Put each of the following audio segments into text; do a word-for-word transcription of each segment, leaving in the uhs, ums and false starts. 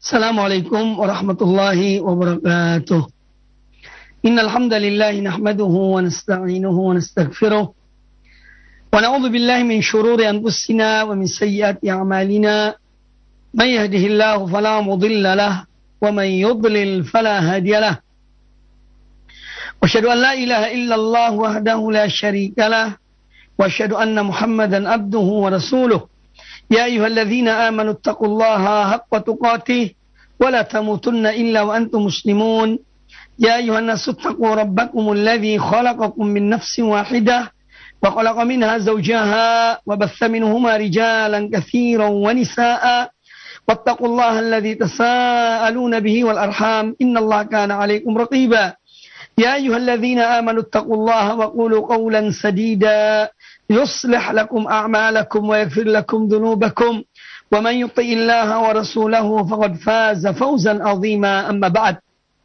Assalamualaikum warahmatullahi wabarakatuh. Innal hamdalillah nahmaduhu wa nasta'inuhu wa nastaghfiruh wa na'udzu billahi min shururi anfusina wa min sayyiati a'malina. May yahdihillahu fala mudilla lahu wa may yudlil fala hadiya lahu. Wa asyhadu an la ilaha illallah wahdahu la syarika lahu wa asyhadu anna Muhammadan abduhu wa rasuluh. Ya ayyuhalladzina amanu taqullaha haqqa tuqatih wa la tamutunna illa wa antum muslimun. Ya ayyuhan nasu taqu rabbakumul ladzi khalaqakum min nafsin wahidah wa khalaqa minha zawjaha wa batha minhuma rijalan katsiran wa nisaa'a wattaqullaha alladzi tasaaluna bihi wal arham innallaha kana 'alaykum raqiba. Ya ayyuhalladzina amanu taqullaha wa qulu qawlan sadida يصلح لكم أعمالكم ويغفر لكم ذنوبكم ومن يطع الله ورسوله فقد فاز فوزا عظيما. أما بعد.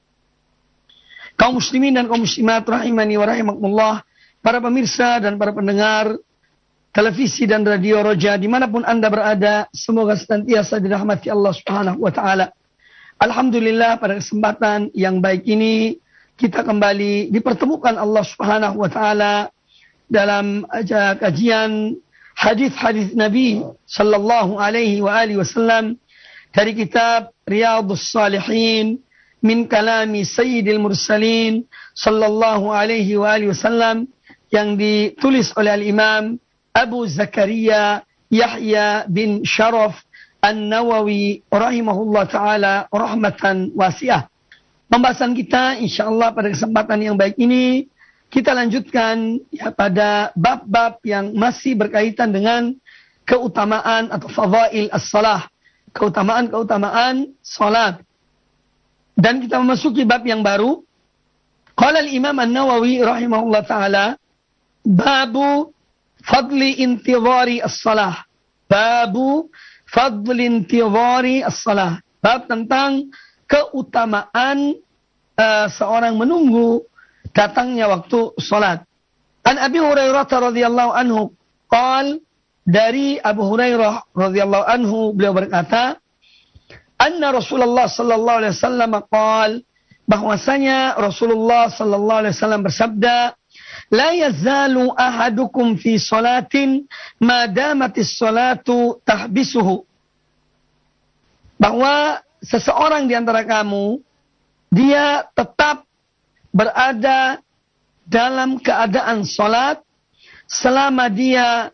Kaum muslimin dan kaum muslimat rahimani wa rahimakumullah, para pemirsa dan para pendengar televisi dan radio Roja dimanapun Anda berada, semoga senantiasa dirahmati Allah Subhanahu wa taala. Alhamdulillah, pada kesempatan yang baik ini kita kembali dipertemukan Allah Subhanahu wa taala dalam kajian hadis-hadis Nabi sallallahu alaihi wa alihi wasallam dari kitab Riyadhus Shalihin min kalami Sayyidil Mursalin sallallahu alaihi wa alihi wasallam yang ditulis oleh Al-Imam Abu Zakaria Yahya bin Sharaf An-Nawawi rahimahullah taala rahmatan wasi'ah. Pembahasan kita insyaallah pada kesempatan yang baik ini kita lanjutkan ya, pada bab-bab yang masih berkaitan dengan keutamaan atau fadhail as-salah, keutamaan-keutamaan salat. Dan kita memasuki bab yang baru. Qala al-Imam An-Nawawi rahimahullah taala, babu fadli intidhari as-salah. Babu fadli intidhari as-salah. Bab tentang keutamaan uh, seorang menunggu datangnya waktu salat. An Abi Hurairah radhiyallahu anhu qal, dari Abu Hurairah radhiyallahu anhu beliau berkata, anna Rasulullah sallallahu alaihi wasallam qal, bahwasanya Rasulullah sallallahu alaihi wasallam bersabda, la yazalu ahadukum fi salatin ma damatis salatu tahbisuhu, bahwa seseorang di antara kamu dia tetap berada dalam keadaan salat selama dia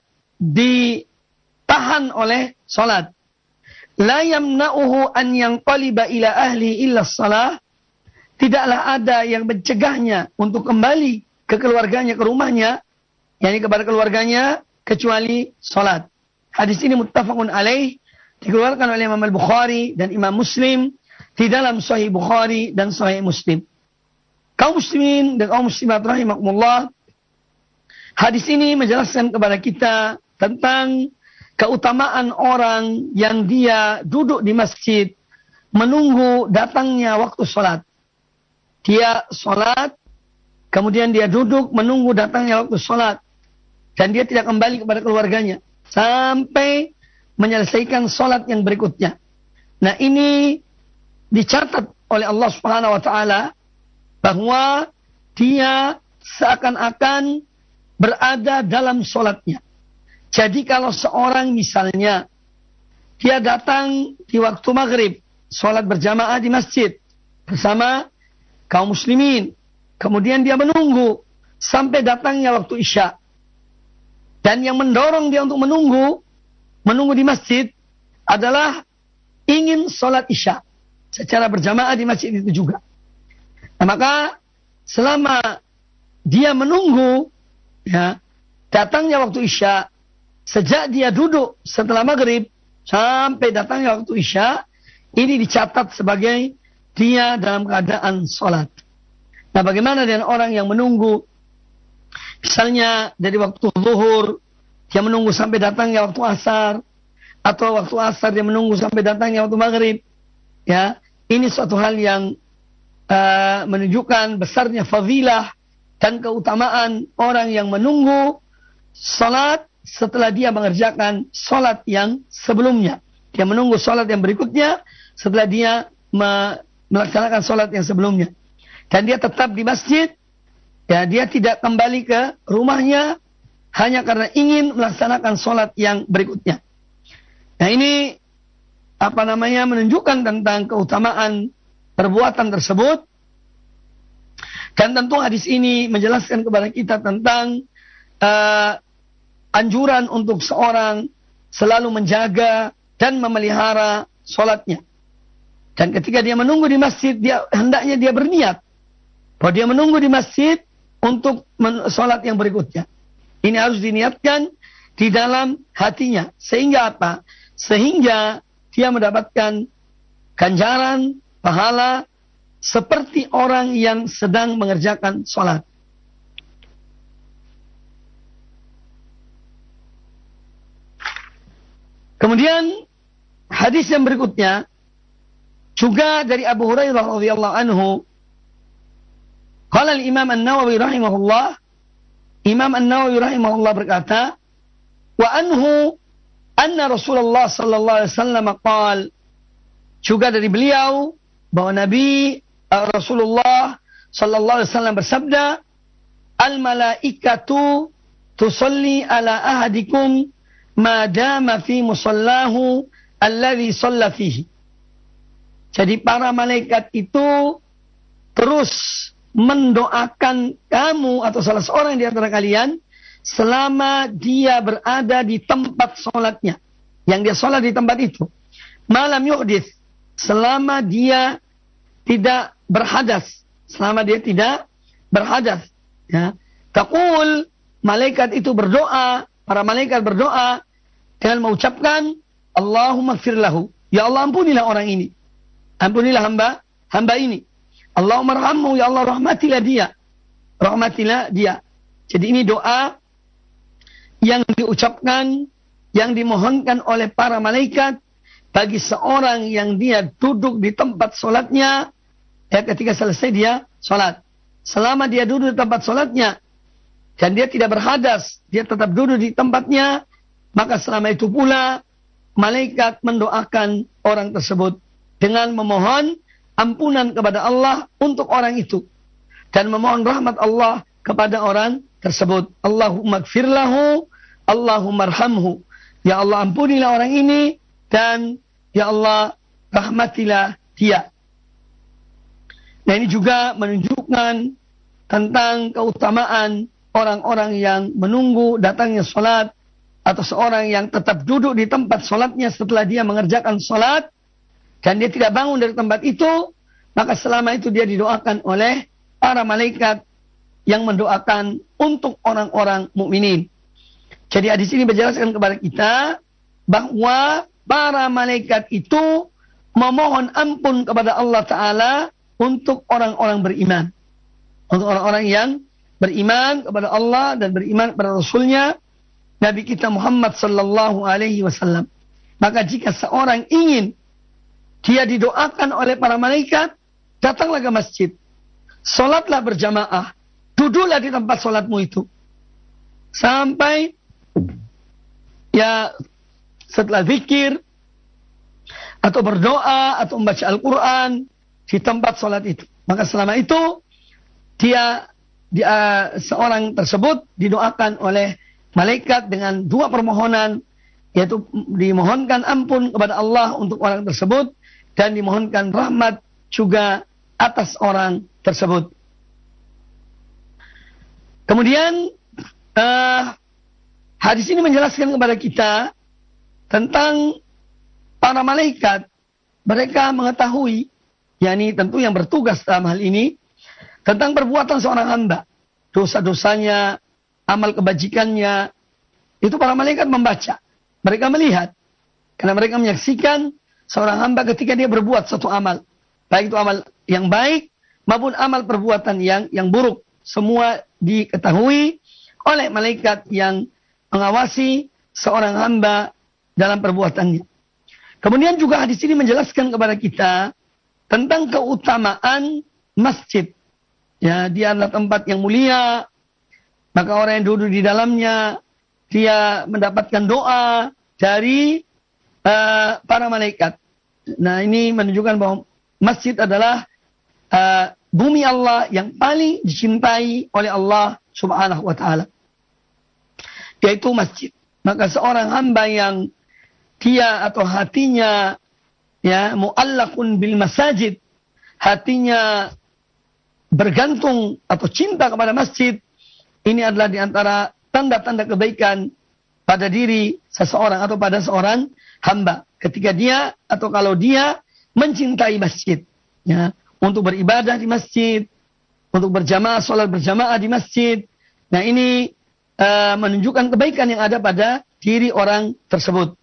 ditahan oleh salat. La yamna'uhu an yanqaliba ila ahli illa salah. Tidaklah ada yang mencegahnya untuk kembali ke keluarganya, ke rumahnya, yakni kepada keluarganya, kecuali salat. Hadis ini muttafaqun alaih, dikeluarkan oleh Imam Al-Bukhari dan Imam Muslim di dalam Sahih Bukhari dan Sahih Muslim. Kaum muslimin dan kaum muslimat rahimakumullah, hadis ini menjelaskan kepada kita tentang keutamaan orang yang dia duduk di masjid menunggu datangnya waktu sholat. Dia sholat, kemudian dia duduk menunggu datangnya waktu sholat, dan dia tidak kembali kepada keluarganya sampai menyelesaikan sholat yang berikutnya. Nah, ini dicatat oleh Allah Subhanahu wa taala bahwa dia seakan-akan berada dalam sholatnya. Jadi kalau seorang misalnya dia datang di waktu maghrib, sholat berjamaah di masjid bersama kaum muslimin, kemudian dia menunggu sampai datangnya waktu isya, dan yang mendorong dia untuk menunggu menunggu di masjid adalah ingin sholat isya secara berjamaah di masjid itu juga. Nah, maka selama dia menunggu ya, datangnya waktu isya, sejak dia duduk setelah maghrib sampai datangnya waktu isya, ini dicatat sebagai dia dalam keadaan sholat. Nah, bagaimana dengan orang yang menunggu, misalnya dari waktu zuhur dia menunggu sampai datangnya waktu asar, atau waktu asar dia menunggu sampai datangnya waktu maghrib, ya, ini suatu hal yang Uh, menunjukkan besarnya fadilah dan keutamaan orang yang menunggu salat setelah dia mengerjakan salat yang sebelumnya. Dia menunggu sholat yang berikutnya setelah dia me- melaksanakan sholat yang sebelumnya. Dan dia tetap di masjid. Ya, dia tidak kembali ke rumahnya hanya karena ingin melaksanakan sholat yang berikutnya. Nah, ini apa namanya menunjukkan tentang keutamaan perbuatan tersebut. Dan tentu hadis ini menjelaskan kepada kita tentang uh, anjuran untuk seorang selalu menjaga dan memelihara sholatnya. Dan ketika dia menunggu di masjid, dia hendaknya dia berniat bahwa dia menunggu di masjid untuk sholat yang berikutnya. Ini harus diniatkan di dalam hatinya. Sehingga apa? Sehingga dia mendapatkan ganjaran, pahala, seperti orang yang sedang mengerjakan sholat. Kemudian hadis yang berikutnya juga dari Abu Hurairah radhiyallahu anhu. Qala al-Imam An-Nawawi rahimahullah, Imam An-Nawawi rahimahullah berkata, wa anhu anna Rasulullah sallallahu alaihi wasallam qala, juga dari beliau bahwa Nabi uh, Rasulullah sallallahu alaihi wasallam bersabda, al malaikatu tusalli ala ahadikum ma dama fi musallahu alladhi shalla fihi. Jadi para malaikat itu terus mendoakan kamu atau salah seorang di antara kalian selama dia berada di tempat sholatnya, yang dia sholat di tempat itu. Malam yuhdith, selama dia tidak berhadas, selama dia tidak berhadas. Ya. Taqul, malaikat itu berdoa, para malaikat berdoa dengan mengucapkan Allahumma firlahu, ya Allah ampunilah orang ini, ampunilah hamba hamba ini. Allahumma rahmhu, ya Allah rahmatilah dia, rahmatilah dia. Jadi ini doa yang diucapkan, yang dimohonkan oleh para malaikat bagi seorang yang dia duduk di tempat sholatnya, ya ketika selesai dia sholat. Selama dia duduk di tempat sholatnya dan dia tidak berhadas, dia tetap duduk di tempatnya, maka selama itu pula malaikat mendoakan orang tersebut dengan memohon ampunan kepada Allah untuk orang itu dan memohon rahmat Allah kepada orang tersebut. Allahumma gfir lahu, Allahumma arhamhu. Ya Allah ampunilah orang ini dan ya Allah rahmatilah dia. Nah, ini juga menunjukkan tentang keutamaan orang-orang yang menunggu datangnya sholat, atau seorang yang tetap duduk di tempat sholatnya setelah dia mengerjakan sholat dan dia tidak bangun dari tempat itu, maka selama itu dia didoakan oleh para malaikat yang mendoakan untuk orang-orang mukminin. Jadi hadis ini menjelaskan kepada kita bahwa para malaikat itu memohon ampun kepada Allah Ta'ala untuk orang-orang beriman. Untuk orang-orang yang beriman kepada Allah dan beriman kepada Rasulnya, Nabi kita Muhammad sallallahu alaihi wasallam. Maka jika seorang ingin dia didoakan oleh para malaikat, datanglah ke masjid, sholatlah berjamaah, duduklah di tempat sholatmu itu, sampai ya setelah zikir atau berdoa atau membaca Al-Quran di tempat sholat itu. Maka selama itu dia, dia seorang tersebut didoakan oleh malaikat dengan dua permohonan, yaitu dimohonkan ampun kepada Allah untuk orang tersebut dan dimohonkan rahmat juga atas orang tersebut. Kemudian uh, hadis ini menjelaskan kepada kita tentang para malaikat. Mereka mengetahui, yakni tentu yang bertugas dalam hal ini, tentang perbuatan seorang hamba, dosa-dosanya, amal kebajikannya. Itu para malaikat membaca, mereka melihat, karena mereka menyaksikan seorang hamba ketika dia berbuat satu amal, baik itu amal yang baik maupun amal perbuatan yang yang buruk, semua diketahui oleh malaikat yang mengawasi seorang hamba dalam perbuatannya. Kemudian juga hadis ini menjelaskan kepada kita tentang keutamaan masjid. Ya, dia adalah tempat yang mulia, maka orang yang duduk di dalamnya dia mendapatkan doa dari uh, para malaikat. Nah, ini menunjukkan bahwa masjid adalah uh, bumi Allah yang paling dicintai oleh Allah Subhanahu wa taala, yaitu masjid. Maka seorang hamba yang dia atau hatinya ya mu'allaqun bil masajid, hatinya bergantung atau cinta kepada masjid, ini adalah di antara tanda-tanda kebaikan pada diri seseorang atau pada seorang hamba. Ketika dia atau kalau dia mencintai masjid, ya, untuk beribadah di masjid, untuk berjamaah, sholat berjamaah di masjid. Nah, ini uh, menunjukkan kebaikan yang ada pada diri orang tersebut.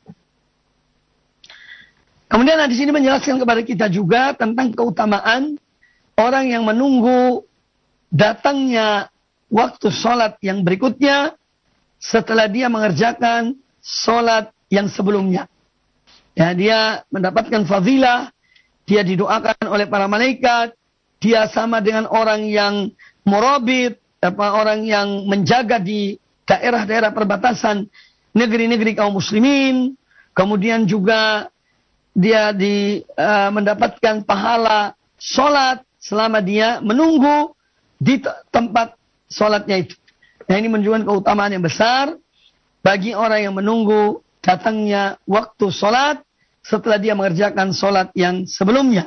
Kemudian di sini menjelaskan kepada kita juga tentang keutamaan orang yang menunggu datangnya waktu sholat yang berikutnya setelah dia mengerjakan sholat yang sebelumnya. Ya, dia mendapatkan fadilah, dia didoakan oleh para malaikat, dia sama dengan orang yang murabit, apa orang yang menjaga di daerah-daerah perbatasan negeri-negeri kaum muslimin. Kemudian juga dia di uh, mendapatkan pahala sholat selama dia menunggu di tempat sholatnya itu. Nah, ini menunjukkan keutamaan yang besar bagi orang yang menunggu datangnya waktu sholat setelah dia mengerjakan sholat yang sebelumnya.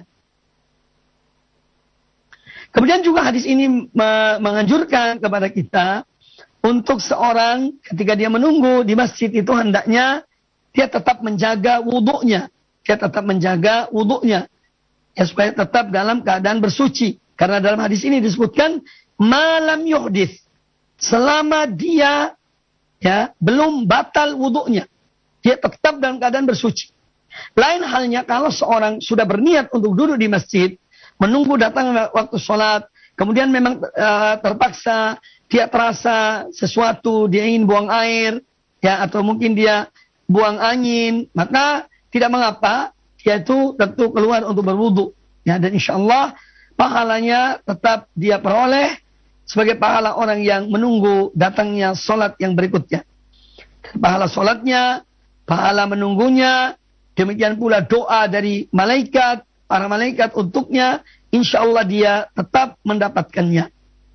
Kemudian juga hadis ini menganjurkan kepada kita untuk seorang ketika dia menunggu di masjid itu hendaknya dia tetap menjaga wudhunya. Dia tetap menjaga wudhunya. Ya, supaya tetap dalam keadaan bersuci. Karena dalam hadis ini disebutkan malam yuhdith. Selama dia ya belum batal wudhunya, dia tetap dalam keadaan bersuci. Lain halnya kalau seorang sudah berniat untuk duduk di masjid, menunggu datang waktu sholat, kemudian memang uh, terpaksa dia terasa sesuatu, dia ingin buang air, ya atau mungkin dia buang angin, maka tidak mengapa, dia itu tentu keluar untuk berwudu, ya, dan insya Allah pahalanya tetap dia peroleh sebagai pahala orang yang menunggu datangnya sholat yang berikutnya. Pahala sholatnya, pahala menunggunya, demikian pula doa dari malaikat, para malaikat untuknya, insya Allah dia tetap mendapatkannya.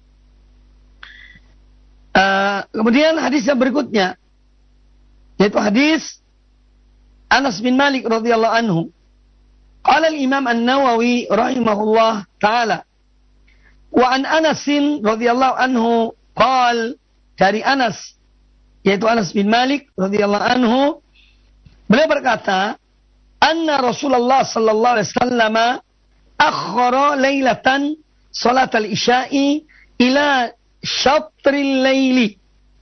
Uh, kemudian hadis yang berikutnya, yaitu hadis Anas bin Malik radhiyallahu anhu. Qala al-Imam An-Nawawi rahimahullah ta'ala. Wa an Anasin radhiyallahu anhu qal, dari Anas yaitu Anas bin Malik radhiyallahu anhu, beliau berkata, anna Rasulullah sallallahu alaihi wasallam akhara lailatan salat al-isya'i ila syatril laili.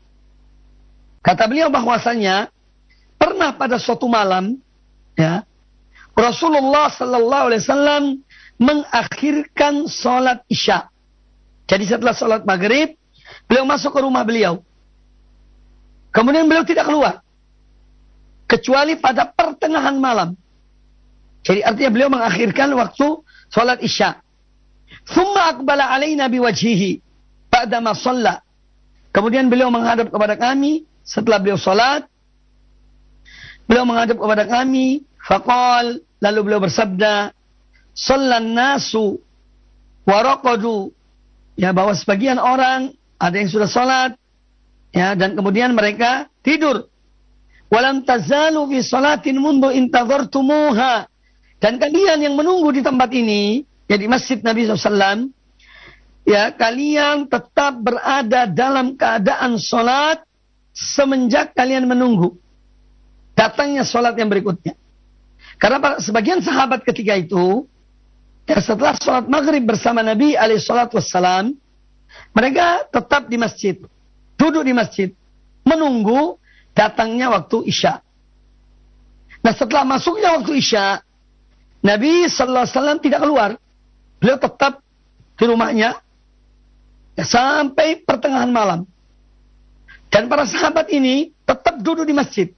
Kata beliau bahwasanya pernah pada suatu malam, ya, Rasulullah sallallahu alaihi wasallam mengakhirkan salat isya. Jadi setelah salat maghrib, beliau masuk ke rumah beliau. Kemudian beliau tidak keluar, kecuali pada pertengahan malam. Jadi artinya beliau mengakhirkan waktu salat isya. Thumma aqbala alaina biwajhihi ba'dama shalla. Kemudian beliau menghadap kepada kami setelah beliau salat. Beliau menghadap kepada kami, faqal, lalu beliau bersabda, "Shallan nasu wa raqadu." Ya, bahwa sebagian orang ada yang sudah salat, ya, dan kemudian mereka tidur. Walam tazalu fi salatin mundu intadhartumuha. Dan kalian yang menunggu di tempat ini, ya di Masjid Nabi shallallahu alaihi wasallam, ya, kalian tetap berada dalam keadaan salat semenjak kalian menunggu datangnya salat yang berikutnya. Karena sebagian sahabat ketika itu, ya, setelah salat maghrib bersama Nabi alaihi salatu wassalam, mereka tetap di masjid, duduk di masjid, menunggu datangnya waktu isya. Nah, setelah masuknya waktu isya, Nabi sallallahu alaihi wasallam tidak keluar. Beliau tetap di rumahnya, ya, sampai pertengahan malam. Dan para sahabat ini tetap duduk di masjid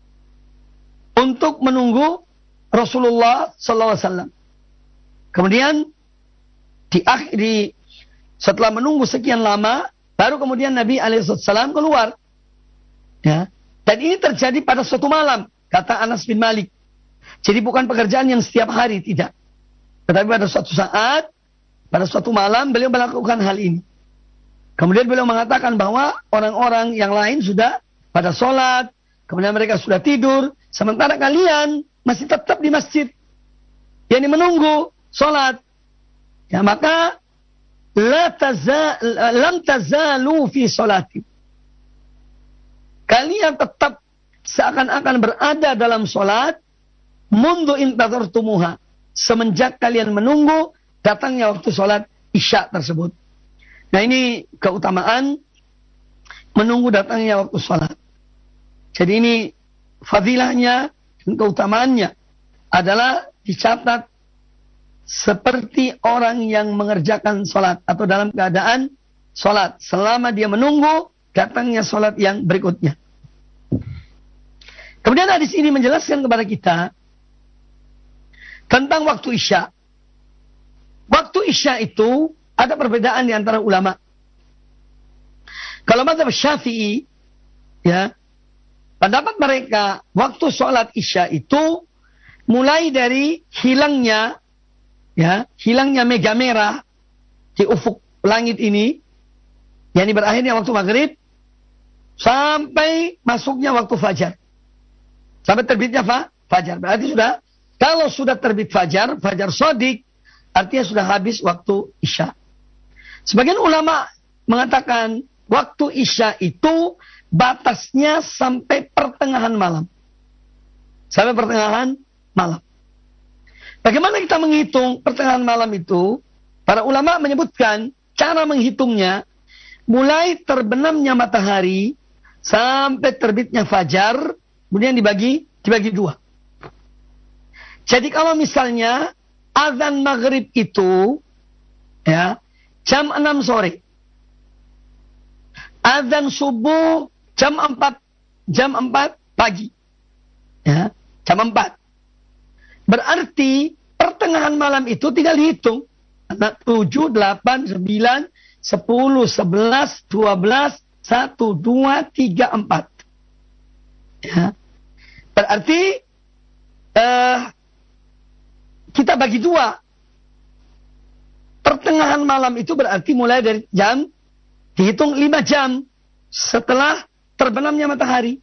untuk menunggu Rasulullah sallallahu alaihi wasallam. Kemudian di, di setelah menunggu sekian lama, baru kemudian Nabi alaihi wasallam keluar. Ya. Dan ini terjadi pada suatu malam, kata Anas bin Malik. Jadi bukan pekerjaan yang setiap hari, tidak. Tetapi pada suatu saat, pada suatu malam, beliau melakukan hal ini. Kemudian beliau mengatakan bahwa orang-orang yang lain sudah pada sholat, kemudian mereka sudah tidur, sementara kalian masih tetap di masjid. Yang menunggu sholat. Ya, maka la taza, lam tazalu fi sholati. Kalian tetap seakan-akan berada dalam sholat, mundu intadzartumuha, semenjak kalian menunggu datangnya waktu sholat isya tersebut. Nah, ini keutamaan menunggu datangnya waktu sholat. Jadi ini fadilahnya dan keutamaannya adalah dicatat seperti orang yang mengerjakan sholat atau dalam keadaan sholat selama dia menunggu datangnya sholat yang berikutnya. Kemudian hadis ini menjelaskan kepada kita tentang waktu isya. Waktu isya itu ada perbedaan di antara ulama. Kalau mazhab Syafi'i, ya, pendapat mereka waktu sholat isya itu mulai dari hilangnya, ya, hilangnya mega merah di ufuk langit ini, yang berakhirnya waktu maghrib, sampai masuknya waktu fajar, sampai terbitnya fa, fajar. Berarti sudah, kalau sudah terbit fajar, fajar sodik, artinya sudah habis waktu isya. Sebagian ulama mengatakan waktu isya itu batasnya sampai pertengahan malam. Sampai pertengahan malam. Bagaimana kita menghitung pertengahan malam itu? Para ulama menyebutkan cara menghitungnya mulai terbenamnya matahari sampai terbitnya fajar, kemudian dibagi dibagi dua. Jadi kalau misalnya azan maghrib itu, ya, jam enam sore. Azan subuh jam empat, jam empat pagi. Ya, jam empat. Berarti pertengahan malam itu tinggal dihitung. tujuh, delapan, sembilan, sepuluh, sebelas, dua belas, satu, dua, tiga, empat. Ya. Berarti eh, kita bagi dua. Pertengahan malam itu berarti mulai dari jam, dihitung lima jam setelah terbenamnya matahari.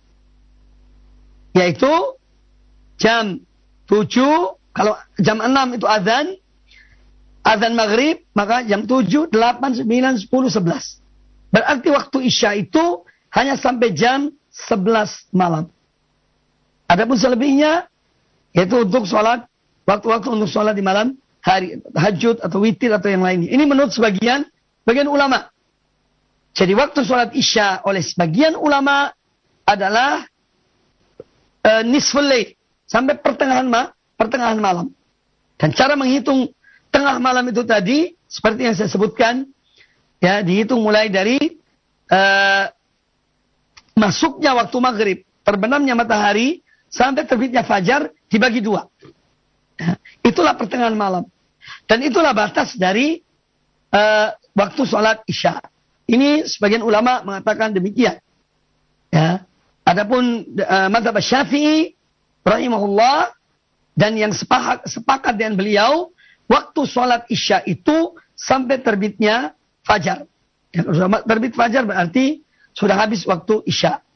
Yaitu jam tujuh, kalau jam enam itu azan, azan maghrib, maka jam tujuh, delapan, sembilan, sepuluh, sebelas. Berarti waktu isya itu hanya sampai jam sebelas malam. Adapun selebihnya, yaitu untuk sholat, waktu-waktu untuk sholat di malam hari, tahajud atau witir atau yang lainnya. Ini menurut sebagian bagian ulama. Jadi waktu sholat isya oleh sebagian ulama adalah uh, nisful lail, sampai pertengahan ma, pertengahan malam. Dan cara menghitung tengah malam itu tadi seperti yang saya sebutkan, ya, dihitung mulai dari uh, masuknya waktu maghrib, terbenamnya matahari sampai terbitnya fajar, dibagi dua. Ya, itulah pertengahan malam. Dan itulah batas dari uh, waktu sholat isya. Ini sebagian ulama mengatakan demikian. Ya. Adapun uh, mazhab Syafi'i rahimahullah dan yang sepakat, sepakat dengan beliau, waktu sholat isya itu sampai terbitnya fajar. Ya, terbit fajar berarti sudah habis waktu isya.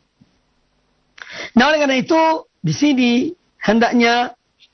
Nah, oleh karena itu di sini hendaknya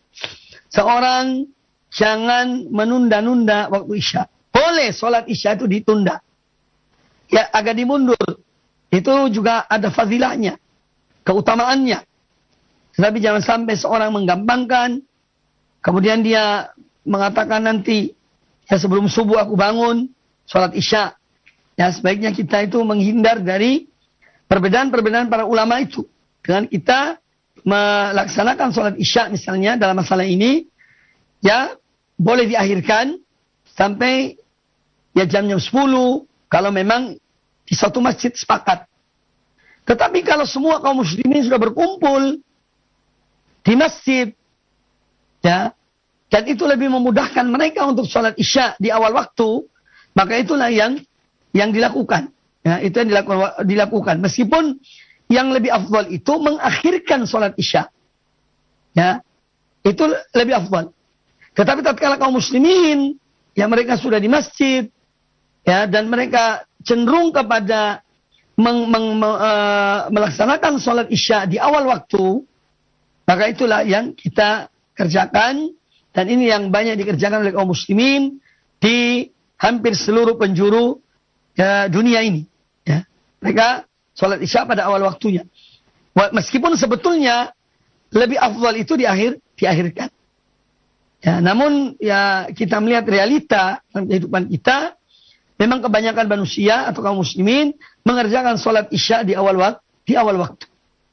seorang jangan menunda-nunda waktu isya. Boleh sholat isya itu ditunda, ya, agak dimundur. Itu juga ada fadilahnya, keutamaannya. Tetapi jangan sampai seorang menggampangkan, kemudian dia mengatakan nanti, ya sebelum subuh aku bangun, sholat isya. Ya, sebaiknya kita itu menghindar dari perbedaan-perbedaan para ulama itu. Dengan kita melaksanakan sholat isya misalnya dalam masalah ini, ya boleh diakhirkan sampai ya jam-jam sepuluh, kalau memang di satu masjid sepakat. Tetapi kalau semua kaum muslimin sudah berkumpul di masjid, ya, dan itu lebih memudahkan mereka untuk sholat isya di awal waktu, maka itulah yang yang dilakukan. Ya, itu yang dilakukan, dilakukan. Meskipun yang lebih afdal itu mengakhirkan sholat isya. Ya, itu lebih afdal. Tetapi tatkala kaum muslimin yang mereka sudah di masjid, ya, dan mereka cenderung kepada meng, meng, me, uh, melaksanakan sholat isya di awal waktu, maka itulah yang kita kerjakan, dan ini yang banyak dikerjakan oleh kaum muslimin di hampir seluruh penjuru ya, dunia ini. Ya. Mereka sholat isya pada awal waktunya. Meskipun sebetulnya lebih afdal itu di akhir diakhirkan. Ya, namun ya kita melihat realita dalam kehidupan kita, memang kebanyakan manusia atau kaum muslimin mengerjakan sholat isya di awal waktu. Di awal waktu.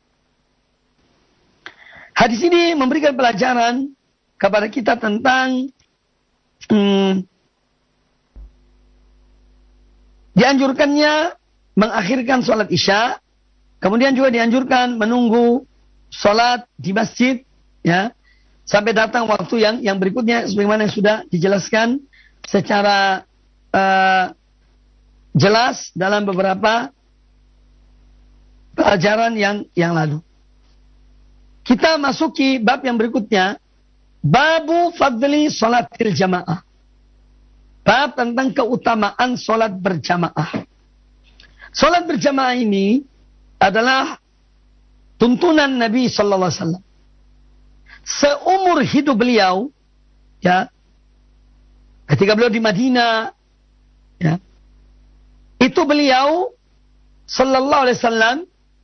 Hadis ini memberikan pelajaran kepada kita tentang hmm, dianjurkannya mengakhirkan sholat isya, kemudian juga dianjurkan menunggu sholat di masjid, ya, sampai datang waktu yang yang berikutnya, sebagaimana yang sudah dijelaskan secara uh, jelas dalam beberapa pelajaran yang yang lalu. Kita masuki bab yang berikutnya, babu fadli sholatil jamaah. Bab tentang keutamaan sholat berjamaah. Sholat berjamaah ini adalah tuntunan Nabi Sallallahu Alaihi Wasallam. Seumur hidup beliau, ya, ketika beliau di Madinah, ya, itu beliau Sallallahu Alaihi Wasallam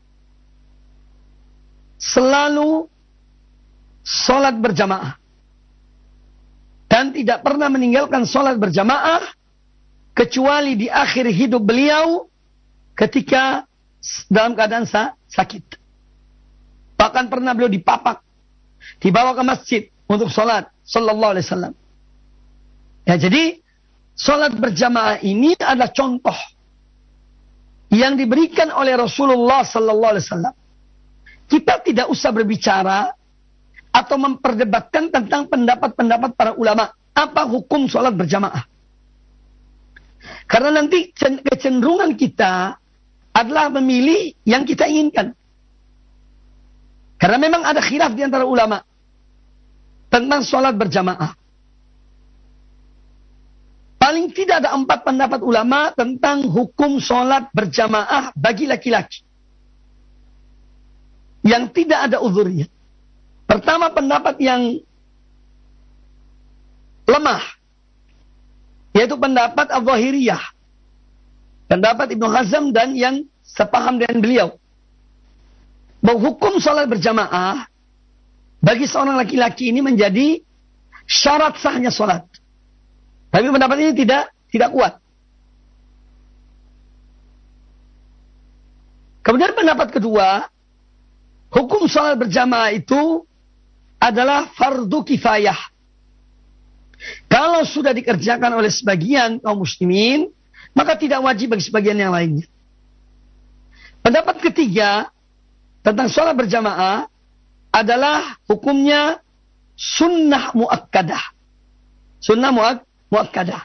selalu sholat berjamaah dan tidak pernah meninggalkan sholat berjamaah kecuali di akhir hidup beliau ketika dalam keadaan sakit. Bahkan pernah beliau dipapak, dibawa ke masjid untuk sholat, Sallallahu Alaihi Wasallam. Ya, jadi sholat berjamaah ini adalah contoh yang diberikan oleh Rasulullah Sallallahu Alaihi Wasallam. Kita tidak usah berbicara atau memperdebatkan tentang pendapat-pendapat para ulama. Apa hukum sholat berjamaah? Karena nanti kecenderungan kita adalah memilih yang kita inginkan. Karena memang ada khilaf di antara ulama tentang sholat berjamaah. Paling tidak ada empat pendapat ulama tentang hukum sholat berjamaah bagi laki-laki yang tidak ada uzurnya. Pertama, pendapat yang lemah, yaitu pendapat Al-Zahiriyah, pendapat Ibnu Hazm dan yang sepaham dengan beliau, bahwa hukum sholat berjamaah bagi seorang laki-laki ini menjadi syarat sahnya sholat. Tapi pendapat ini tidak tidak kuat. Kemudian pendapat kedua, hukum sholat berjamaah itu adalah fardu kifayah. Kalau sudah dikerjakan oleh sebagian kaum muslimin, maka tidak wajib bagi sebagian yang lainnya. Pendapat ketiga tentang sholat berjamaah adalah hukumnya sunnah muakkadah. Sunnah muak, muakkadah.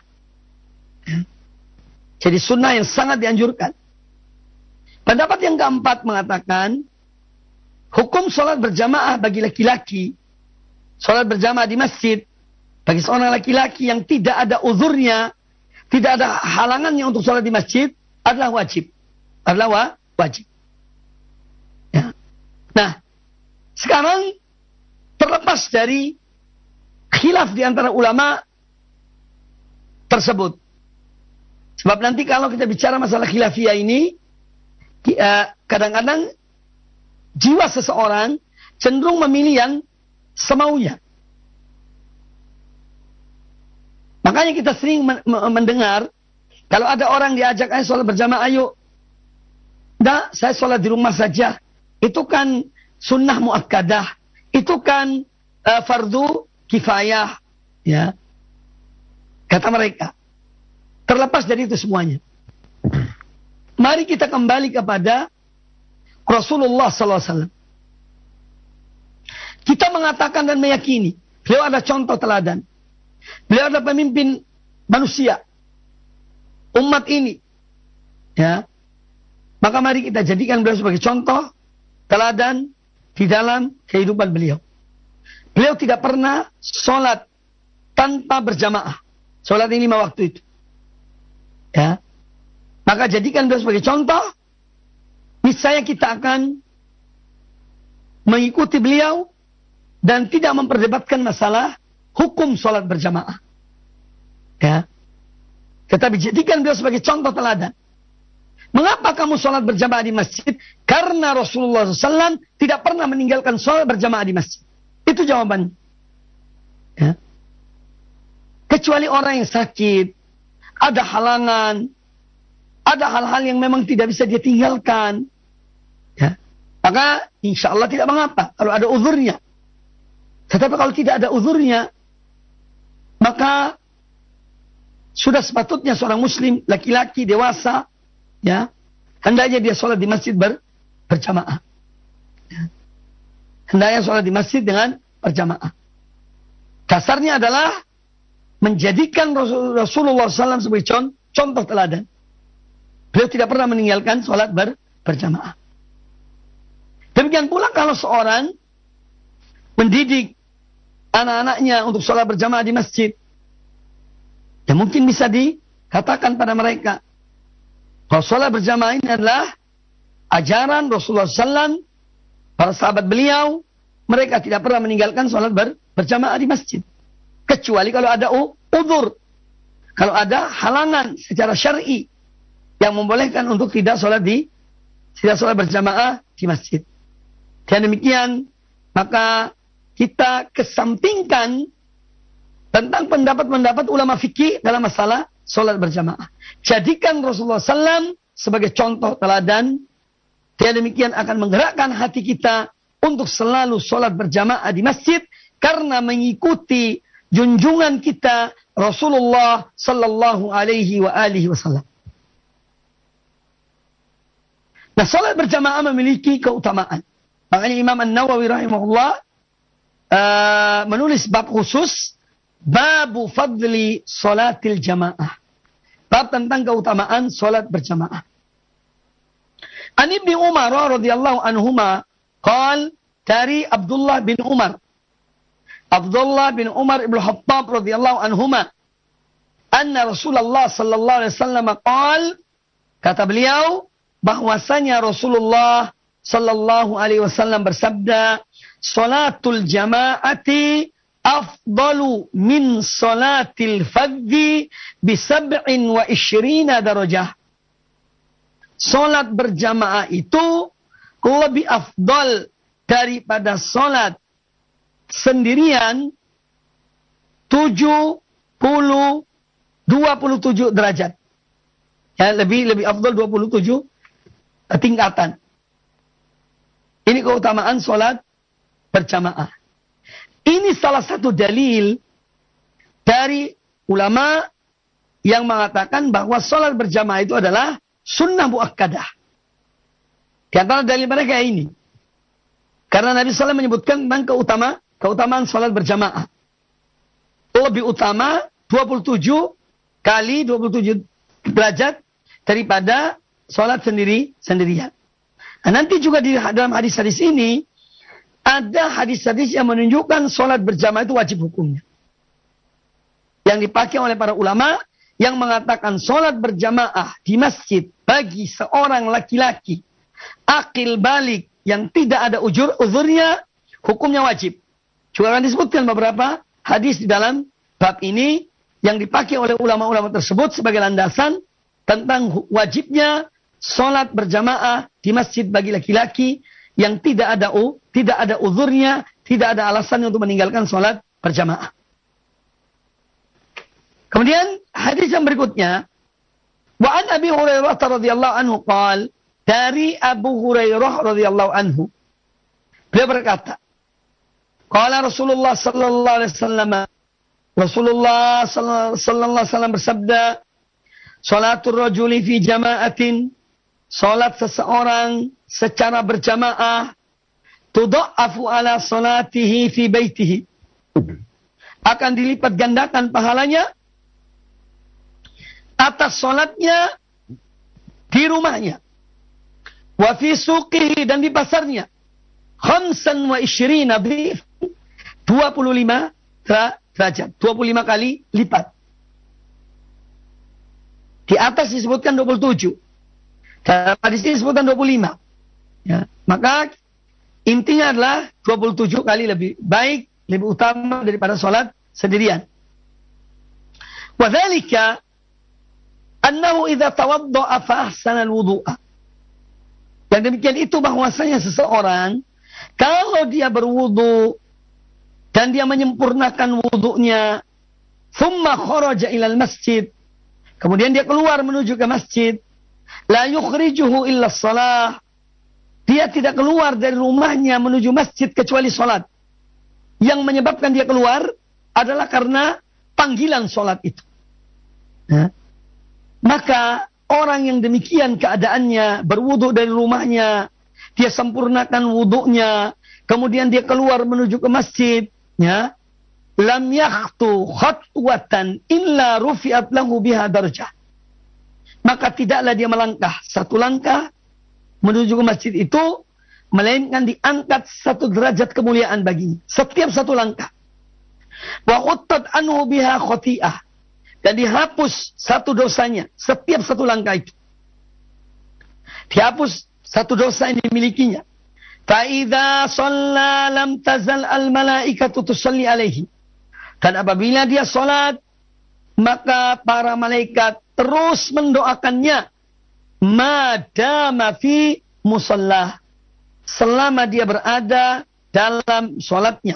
Jadi sunnah yang sangat dianjurkan. Pendapat yang keempat mengatakan hukum sholat berjamaah bagi laki-laki, sholat berjamaah di masjid, bagi seorang laki-laki yang tidak ada uzurnya, tidak ada halangannya untuk sholat di masjid, adalah wajib. Adalah wajib. Ya. Nah, sekarang terlepas dari khilaf di antara ulama tersebut. Sebab nanti kalau kita bicara masalah khilafiyah ini, kadang-kadang jiwa seseorang cenderung memilih yang semaunya. Makanya kita sering mendengar, kalau ada orang diajak, ayo sholat berjamaah, ayo. Nah, saya sholat di rumah saja. Itu kan sunnah muakkadah. Itu kan uh, fardu kifayah. Ya. Kata mereka. Terlepas dari itu semuanya. Mari kita kembali kepada Rasulullah sallallahu alaihi wasallam. Kita mengatakan dan meyakini beliau ada contoh teladan. Beliau adalah pemimpin manusia, umat ini. Ya. Maka mari kita jadikan beliau sebagai contoh teladan di dalam kehidupan beliau. beliau tidak pernah sholat tanpa berjamaah. Sholat ini lima waktu itu. Ya. Maka jadikan beliau sebagai contoh. Niscaya kita akan mengikuti beliau dan tidak memperdebatkan masalah hukum sholat berjamaah. Ya. Tetapi jadikan beliau sebagai contoh teladan. Mengapa kamu sholat berjamaah di masjid? Karena Rasulullah shallallahu alaihi wasallam tidak pernah meninggalkan sholat berjamaah di masjid. Itu jawabannya. Ya. Kecuali orang yang sakit, ada halangan, ada hal-hal yang memang tidak bisa dia tinggalkan. Ya. Maka insya Allah tidak mengapa kalau ada uzurnya. Tetapi kalau tidak ada uzurnya, maka sudah sepatutnya seorang muslim, laki-laki, dewasa, ya, hendaknya dia sholat di masjid ber, berjamaah. Ya. Hendaknya sholat di masjid dengan berjamaah. Dasarnya adalah menjadikan Rasulullah shallallahu alaihi wasallam sebagai contoh teladan. Beliau tidak pernah meninggalkan sholat ber, berjamaah. Demikian pula kalau seorang mendidik anak-anaknya untuk sholat berjamaah di masjid, ya mungkin bisa dikatakan pada mereka, bahwa sholat berjamaah ini adalah ajaran Rasulullah shallallahu alaihi wasallam, para sahabat beliau, mereka tidak pernah meninggalkan sholat ber, berjamaah di masjid. Kecuali kalau ada uzur, kalau ada halangan secara syar'i yang membolehkan untuk tidak sholat di tidak sholat berjamaah di masjid. Dan demikian, maka kita kesampingkan tentang pendapat-pendapat ulama fikih dalam masalah sholat berjamaah. Jadikan Rasulullah shallallahu alaihi wasallam sebagai contoh teladan. Dan demikian akan menggerakkan hati kita untuk selalu sholat berjamaah di masjid, karena mengikuti junjungan kita Rasulullah sallallahu alaihi wa alihi wasallam. Nah, sholat berjamaah memiliki keutamaan. Makanya Imam An-Nawawi rahimahullah uh, menulis bab khusus, babu fadli sholatil jamaah. Bab tentang keutamaan sholat berjamaah. An Ibni Umar radhiyallahu anhuma qal, dari Abdullah bin Umar. Abdullah bin Umar ibn Khattab radhiyallahu anhuma, anna Rasulullah sallallahu alaihi wasallam qal, kata beliau bahwasanya Rasulullah sallallahu alaihi wasallam bersabda, salatul jamaati afdalu min salatil fadhi bi sab'in wa ishrina darajah. Salat berjamaah itu lebih afdal daripada salat sendirian tujuh puluh, dua puluh tujuh derajat. Ya, lebih lebih afdal dua puluh tujuh tingkatan. Ini keutamaan sholat berjamaah. Ini salah satu dalil dari ulama yang mengatakan bahwa sholat berjamaah itu adalah sunnah muakkadah. Di antara dalil mereka ini. Karena Nabi shallallahu alaihi wasallam menyebutkan tentang keutama, keutamaan sholat berjamaah. Lebih utama dua puluh tujuh kali dua puluh tujuh derajat daripada sholat sendiri sendirian. Nah, nanti juga di dalam hadis-hadis ini ada hadis-hadis yang menunjukkan sholat berjamaah itu wajib hukumnya. Yang dipakai oleh para ulama yang mengatakan sholat berjamaah di masjid bagi seorang laki-laki akil balik yang tidak ada ujur uzurnya, hukumnya wajib. Juga akan disebutkan beberapa hadis di dalam bab ini yang dipakai oleh ulama-ulama tersebut sebagai landasan tentang wajibnya sholat berjamaah di masjid bagi laki-laki yang tidak ada u, tidak ada uzurnya, tidak ada alasan untuk meninggalkan sholat berjamaah. Kemudian hadis yang berikutnya, wa an Abi Hurairah radhiyallahu anhu qala, dari Abu Hurairah radhiyallahu anhu, beliau berkata, qala Rasulullah sallallahu alaihi wasallam, Rasulullah sallallahu alaihi wasallam bersabda, salatul rajuli fi jama'atin, salat seseorang secara berjamaah, tudha'afu ala salatihi fi baitihi, akan dilipat gandakan pahalanya atas salatnya di rumahnya, wa fi suqihi, dan di pasarnya, khamsan wa ishrina dhif, dua puluh lima derajat. dua puluh lima kali lipat. Di atas disebutkan dua puluh tujuh. Dalam hadis ini disebutkan dua puluh lima. Ya, maka intinya adalah dua puluh tujuh kali lebih baik, lebih utama daripada sholat sendirian. Wadzalika annahu idza tawadda'a fa ahsana al-wudu'a. Yang demikian itu bahwasanya seseorang kalau dia berwudu dan dia menyempurnakan wudunya, thumma kharaja ilal masjid, kemudian dia keluar menuju ke masjid, la yukhrijuhu illa shalah, dia tidak keluar dari rumahnya menuju masjid kecuali salat. Yang menyebabkan dia keluar adalah karena panggilan salat itu. Ya. Maka orang yang demikian keadaannya, berwudu dari rumahnya, dia sempurnakan wudunya, kemudian dia keluar menuju ke masjid, ya, lam yakhtu khatwatan illa rufi'at lahu biha darjah. Maka tidaklah dia melangkah satu langkah menuju ke masjid itu, melainkan diangkat satu derajat kemuliaan baginya. Setiap satu langkah. Wa khuttat anhu biha khati'ah. Dan dihapus satu dosanya. Setiap satu langkah itu. Dihapus satu dosa yang dimilikinya. Fa'idha shalla lam tazal al-malaikatu tusalli alaihi. Dan apabila dia sholat, maka para malaikat terus mendoakannya. Madama fi musallah. Selama dia berada dalam sholatnya.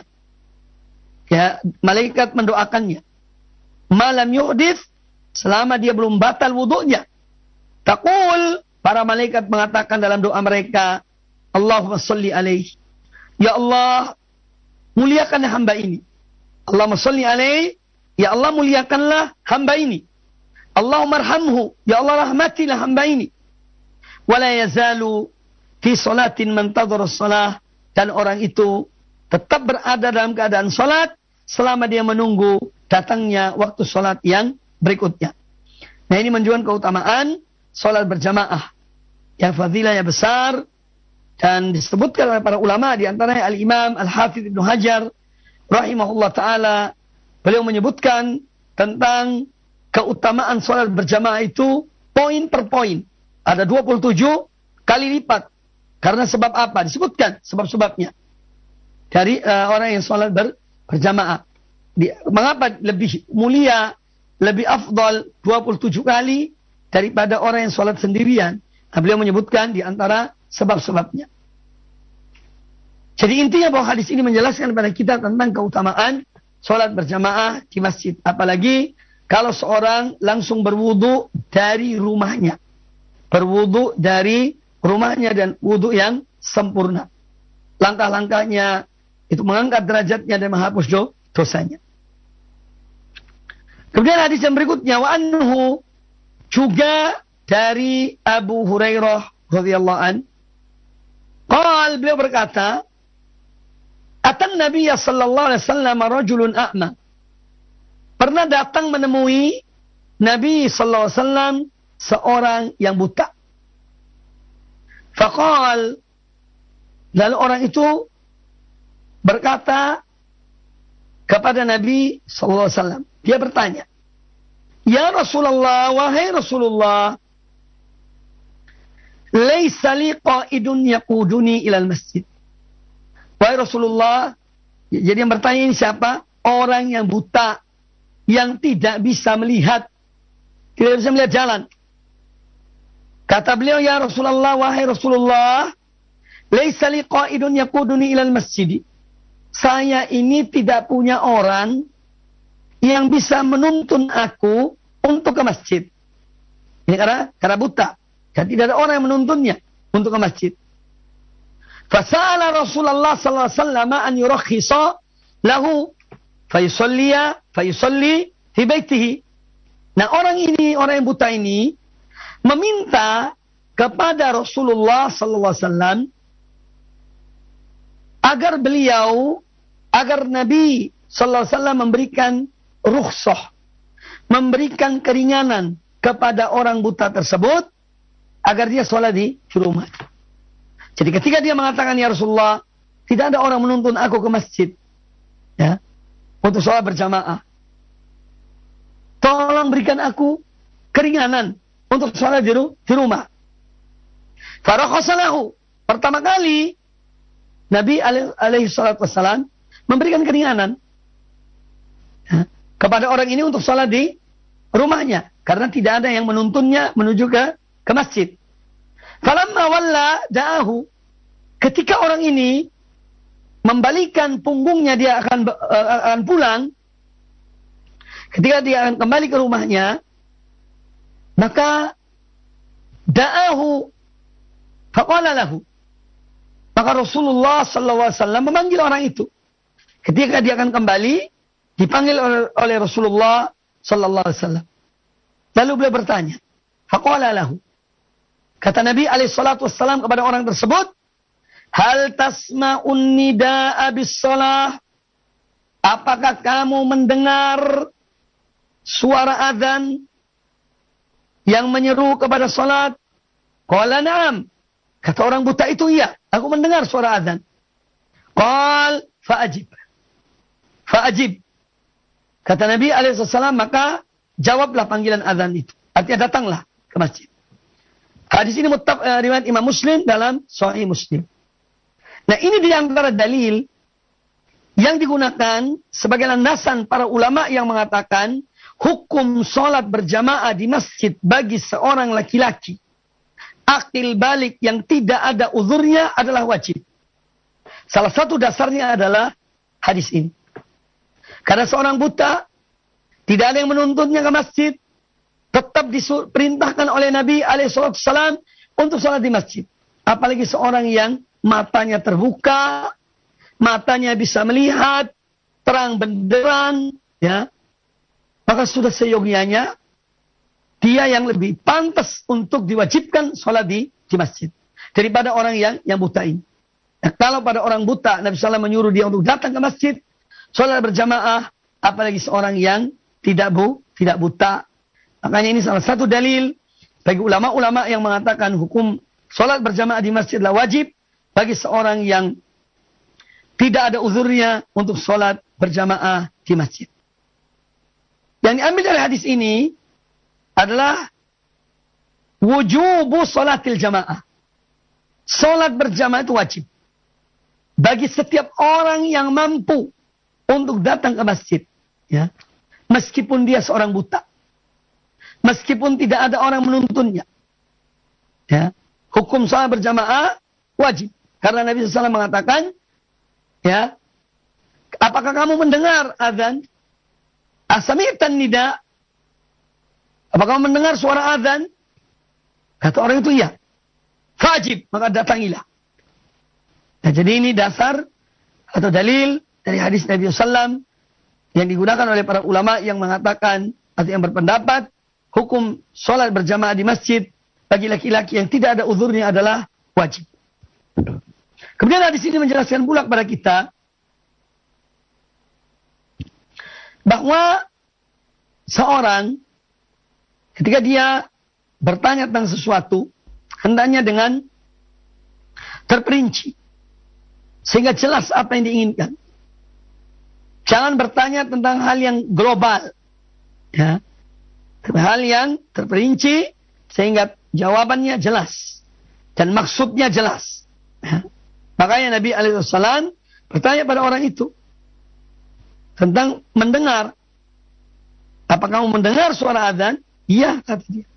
Ya, malaikat mendoakannya. Malam yuhdith, selama dia belum batal wudunya. Taqul, para malaikat mengatakan dalam doa mereka, Allahumma salli alaihi. Ya Allah, muliakan hamba ini. Allahumma salli alaihi, ya Allah muliakanlah hamba ini. Allahumma arhamhu, ya Allah rahmatilah hamba ini. Wala yazalu fi salatin mantadhara shalah, dan orang itu tetap berada dalam keadaan salat selama dia menunggu datangnya waktu sholat yang berikutnya. Nah, ini menunjukkan keutamaan sholat berjamaah yang fadilahnya besar dan disebutkan oleh para ulama, di antaranya Al-Imam Al-Hafidh Ibnu Hajar rahimahullah ta'ala. Beliau menyebutkan tentang keutamaan sholat berjamaah itu poin per poin. Ada dua puluh tujuh kali lipat. Karena sebab apa? Disebutkan sebab-sebabnya dari uh, orang yang sholat ber, berjamaah. Di, mengapa lebih mulia, lebih afdal dua puluh tujuh kali daripada orang yang sholat sendirian? Nah, beliau menyebutkan di antara sebab-sebabnya. Jadi intinya bahwa hadis ini menjelaskan kepada kita tentang keutamaan sholat berjamaah di masjid. Apalagi kalau seorang langsung berwudu dari rumahnya. Berwudu dari rumahnya dan wudu yang sempurna. Langkah-langkahnya itu mengangkat derajatnya dan menghapus dosanya. Kemudian hadis yang berikutnya, wa anhu, juga dari Abu Hurairah radhiyallahu an, qal, beliau berkata, atan Nabiya sallallahu alaihi wasallam rajulun a'ma. Pernah datang menemui Nabi sallallahu alaihi wasallam seorang yang buta. Faqal, lalu orang itu berkata kepada Nabi sallallahu alaihi wasallam, dia bertanya, ya Rasulullah, wahai Rasulullah, laisa li qa'idun yaquduni ilal masjid. Wahai Rasulullah, jadi yang bertanya ini siapa? Orang yang buta, yang tidak bisa melihat, tidak bisa melihat jalan. Kata beliau, ya Rasulullah, wahai Rasulullah, laisa li qa'idun yaquduni ilal masjid. Saya ini tidak punya orang yang bisa menuntun aku untuk ke masjid. Ini karena, karena buta. Dan tidak ada orang yang menuntunnya untuk ke masjid. Fasa'ala Rasulullah sallallahu alaihi wasallam an yurakhisa lahu fayusalliya fayusalli fi baitihi. Nah, orang ini, orang yang buta ini meminta kepada Rasulullah sallallahu alaihi wasallam agar beliau, agar Nabi sallallahu alaihi wasallam memberikan rukhsah, memberikan keringanan kepada orang buta tersebut agar dia sholat di rumah. Jadi ketika dia mengatakan, ya Rasulullah, tidak ada orang menuntun aku ke masjid, ya, untuk sholat berjamaah. Tolong berikan aku keringanan untuk sholat di, di rumah. Farakhasalahu. Pertama kali Nabi alaihi salatu wassalam memberikan keringanan, ya, kepada orang ini untuk sholat di rumahnya, karena tidak ada yang menuntunnya menuju ke ke masjid. Falamma walla da'ahu. Ketika orang ini membalikan punggungnya, dia akan uh, akan pulang. Ketika dia akan kembali ke rumahnya, maka da'ahu faqala lahu. Maka Rasulullah sallallahu alaihi wasallam memanggil orang itu. Ketika dia akan kembali, dipanggil oleh, oleh Rasulullah sallallahu alaihi wasallam. Lalu beliau bertanya, faqala lahu. Kata Nabi alaihi salatu wassalam kepada orang tersebut, hal tasma'un nida'a bis-shalah? Apakah kamu mendengar suara azan yang menyeru kepada salat? Qala na'am. Kata orang buta itu, iya, aku mendengar suara azan. Qal fa'ajib. Fa'ajib. Kata Nabi alaihi wasallam, maka jawablah panggilan azan itu. Artinya datanglah ke masjid. Hadis ini muttaf, uh, riwayat Imam Muslim dalam Sahih Muslim. Nah, ini di antara dalil yang digunakan sebagai landasan para ulama yang mengatakan hukum sholat berjamaah di masjid bagi seorang laki-laki akil balik yang tidak ada uzurnya adalah wajib. Salah satu dasarnya adalah hadis ini. Karena seorang buta tidak ada yang menuntutnya ke masjid, tetap diperintahkan oleh Nabi alaihi wasallam untuk sholat di masjid. Apalagi seorang yang matanya terbuka, matanya bisa melihat terang benderang, ya, maka sudah seyogianya dia yang lebih pantas untuk diwajibkan sholat di, di masjid daripada orang yang yang buta ini. Nah, kalau pada orang buta Nabi sallallahu alaihi wasallam menyuruh dia untuk datang ke masjid sholat berjamaah, apalagi seorang yang tidak bu tidak buta. Makanya ini salah satu dalil bagi ulama-ulama yang mengatakan hukum sholat berjamaah di masjid adalah wajib bagi seorang yang tidak ada uzurnya untuk sholat berjamaah di masjid. Yang diambil dari hadis ini adalah wujubu sholatil jamaah. Sholat berjamaah itu wajib bagi setiap orang yang mampu untuk datang ke masjid, ya, meskipun dia seorang buta, meskipun tidak ada orang menuntunnya, ya, hukum sholat berjamaah wajib. Karena Nabi sallallahu alaihi wasallam mengatakan, ya, apakah kamu mendengar azan? Asami'tan nida? Apakah kamu mendengar suara azan? Kata orang itu, iya. Fajib, maka datangilah. Nah, jadi ini dasar atau dalil dari hadis Nabi sallallahu alaihi wasallam yang digunakan oleh para ulama yang mengatakan atau yang berpendapat hukum sholat berjamaah di masjid bagi laki-laki yang tidak ada uzurnya adalah wajib. Kemudian hadis ini menjelaskan pula kepada kita bahwa seorang ketika dia bertanya tentang sesuatu, hendaknya dengan terperinci sehingga jelas apa yang diinginkan. Jangan bertanya tentang hal yang global, ya, hal yang terperinci sehingga jawabannya jelas dan maksudnya jelas. Ya. Makanya Nabi alaihi wasallam bertanya pada orang itu tentang mendengar. Apakah kamu mendengar suara azan? Iya, kata dia.